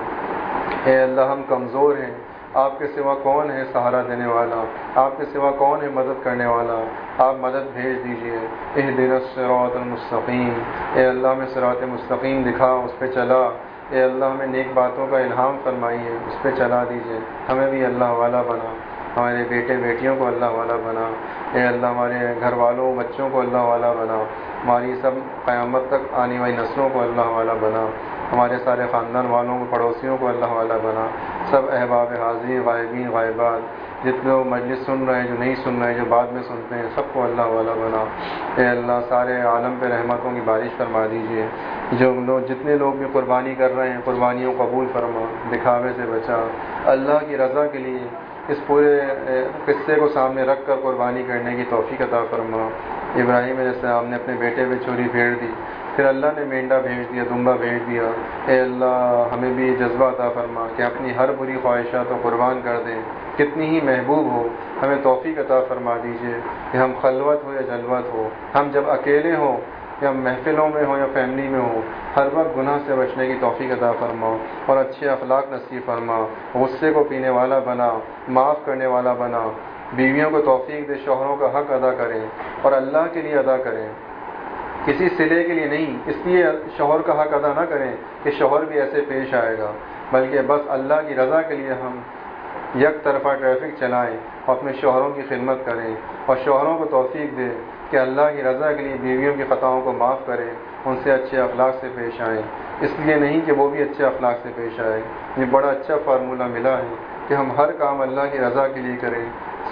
اے اللہ ہم کمزور ہیں, آپ کے سوا کون ہے سہارا دینے والا, آپ کے سوا کون ہے مدد کرنے والا, آپ مدد بھیج دیجیے. اہدنا الصراط المستقیم, اے اللہ ہمیں صراط مستقیم دکھا, اس پہ چلا. اے اللہ ہمیں نیک باتوں کا الہام فرمائیے, اس پہ چلا دیجیے. ہمیں بھی اللہ والا بنا, ہمارے بیٹے بیٹیوں کو اللہ والا بنا. اے اللہ ہمارے گھر والوں بچوں کو اللہ والا بنا, ہماری سب قیامت تک آنے والی نسلوں کو اللہ والا بنا, ہمارے سارے خاندان والوں کو پڑوسیوں کو اللہ والا بنا. سب احباب حاضرین غائبین غائبات جتنے لوگ مجلس سن رہے ہیں, جو نہیں سن رہے ہیں, جو بعد میں سنتے ہیں, سب کو اللہ والا بنا. اے اللہ سارے عالم پہ رحمتوں کی بارش فرما دیجیے. جو لوگ جتنے لوگ بھی قربانی کر رہے ہیں قربانیوں قبول فرما, دکھاوے سے بچا. اللہ کی رضا کے لیے اس پورے قصے کو سامنے رکھ کر قربانی کرنے کی توفیق عطا فرما. ابراہیم علیہ السلام نے اپنے بیٹے پہ چھری پھیر دی, پھر اللہ نے مینڈا بھیج دیا, دمبا بھیج دیا. اے اللہ ہمیں بھی جذبہ عطا فرما کہ اپنی ہر بری خواہشات کو قربان کر دیں, کتنی ہی محبوب ہو. ہمیں توفیق عطا فرما دیجیے کہ ہم خلوت ہو یا جلوت ہو, ہم جب اکیلے ہوں یا محفلوں میں ہوں یا فیملی میں ہوں, ہر وقت گناہ سے بچنے کی توفیق عطا فرما اور اچھے اخلاق نصیب فرما. غصے کو پینے والا بنا, معاف کرنے والا بنا. بیویوں کو توفیق دے شوہروں کا حق ادا کریں اور اللہ کے لیے ادا کریں, کسی صلے کے لیے نہیں. اس لیے شوہر کا حق ادا نہ کریں کہ شوہر بھی ایسے پیش آئے گا, بلکہ بس اللہ کی رضا کے لیے ہم یک طرفہ ٹریفک چلائیں اور اپنے شوہروں کی خدمت کریں, اور شوہروں کو توفیق دے کہ اللہ کی رضا کے لیے بیویوں کی خطاؤں کو معاف کریں, ان سے اچھے اخلاق سے پیش آئیں. اس لیے نہیں کہ وہ بھی اچھے اخلاق سے پیش آئیں. یہ بڑا اچھا فارمولہ ملا ہے کہ ہم ہر کام اللہ کی رضا کے لیے کریں,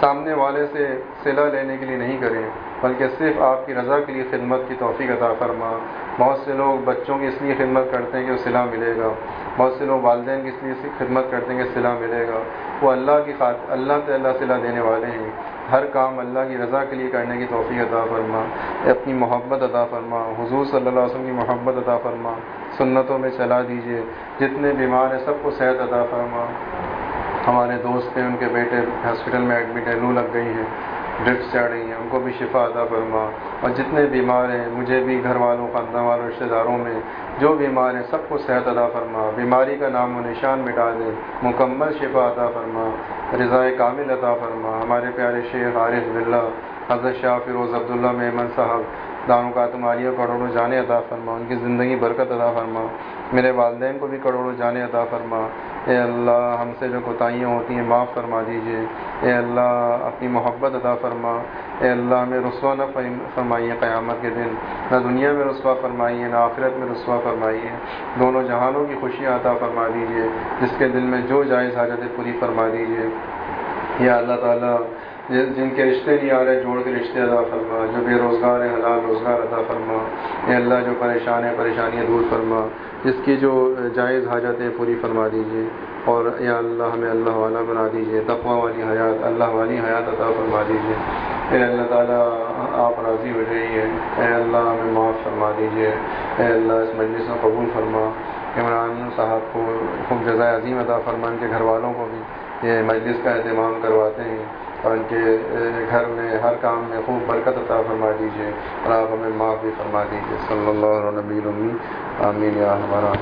سامنے والے سے صلہ لینے کے لیے نہیں کریں بلکہ صرف آپ کی رضا کے لیے خدمت کی توفیق عطا فرما۔ بہت سے لوگ بچوں کی اس لیے خدمت کرتے ہیں کہ وہ صلہ ملے گا، بہت سے لوگ والدین کی اس لیے خدمت کرتے ہیں کہ صلہ ملے گا۔ وہ اللہ کی خاطر اللہ تعالیٰ صلہ دینے والے ہیں۔ ہر کام اللہ کی رضا کے لیے کرنے کی توفیق عطا فرما، اپنی محبت عطا فرما، حضور صلی اللہ علیہ وسلم کی محبت عطا فرما، سنتوں میں چلا دیجیے۔ جتنے بیمار ہیں سب کو صحت عطا فرما۔ ہمارے دوست ہیں، ان کے بیٹے ہاسپٹل میں ایڈمٹ ہیں، لو لگ گئی ہیں، ڈرپس چڑھ رہی ہیں، ان کو بھی شفا عطا فرما۔ اور جتنے بیمار ہیں، مجھے بھی گھر والوں خاندان والوں رشتہ داروں میں جو بیمار ہیں سب کو صحت عطا فرما، بیماری کا نام و نشان مٹا دے، مکمل شفا عطا فرما، رضائے کامل عطا فرما۔ ہمارے پیارے شیخ عارف باللہ حضرت شاہ فیروز عبداللہ میمن صاحب دانوں تمہاری کروڑوں جانے عطا فرما، ان کی زندگی برکت عطا فرما۔ میرے والدین کو بھی کروڑوں جانے عطا فرما۔ اے اللہ ہم سے جو کوتاہیاں ہوتی ہیں معاف فرما دیجیے۔ اے اللہ اپنی محبت عطا فرما۔ اے اللہ ہمیں رسوا نہ فرمائیے قیامت کے دن، نہ دنیا میں رسوا فرمائیے نہ آخرت میں رسوا فرمائیے، دونوں جہانوں کی خوشیاں عطا فرما دیجیے۔ جس کے دل میں جو جائز حاجتیں پوری فرما دیجیے۔ یا اللہ تعالیٰ جن کے رشتے نہیں آ رہے جوڑ کے رشتے عطا فرما، جو بے روزگار ہے حلال روزگار عطا فرما۔ اے اللہ جو پریشان ہے پریشانیاں دور فرما، جس کی جو جائز حاجتیں پوری فرما دیجیے۔ اور یا اللہ ہمیں اللہ والا بنا دیجیے، تقوی والی حیات اللہ والی حیات عطا فرما دیجیے۔ اے اللہ تعالیٰ آپ راضی ہو جائیے۔ اے اللہ ہمیں معاف فرما دیجیے۔ اے اللہ اس مجلس کو قبول فرما۔ عمران صاحب کو خوب جزائے عظیم عطا فرما، ان کے گھر والوں کو بھی یہ مجلس کا اہتمام کرواتے ہیں، اور ان کے گھر میں ہر کام میں خوب برکت عطا فرما دیجیے، اور آپ ہمیں معاف بھی فرما دیجیے۔ صلی اللہ علیہ نبی الامی، آمین یا ہمارا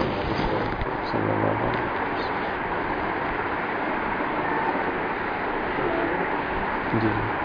صلی اللہ علیہ وسلم۔ جی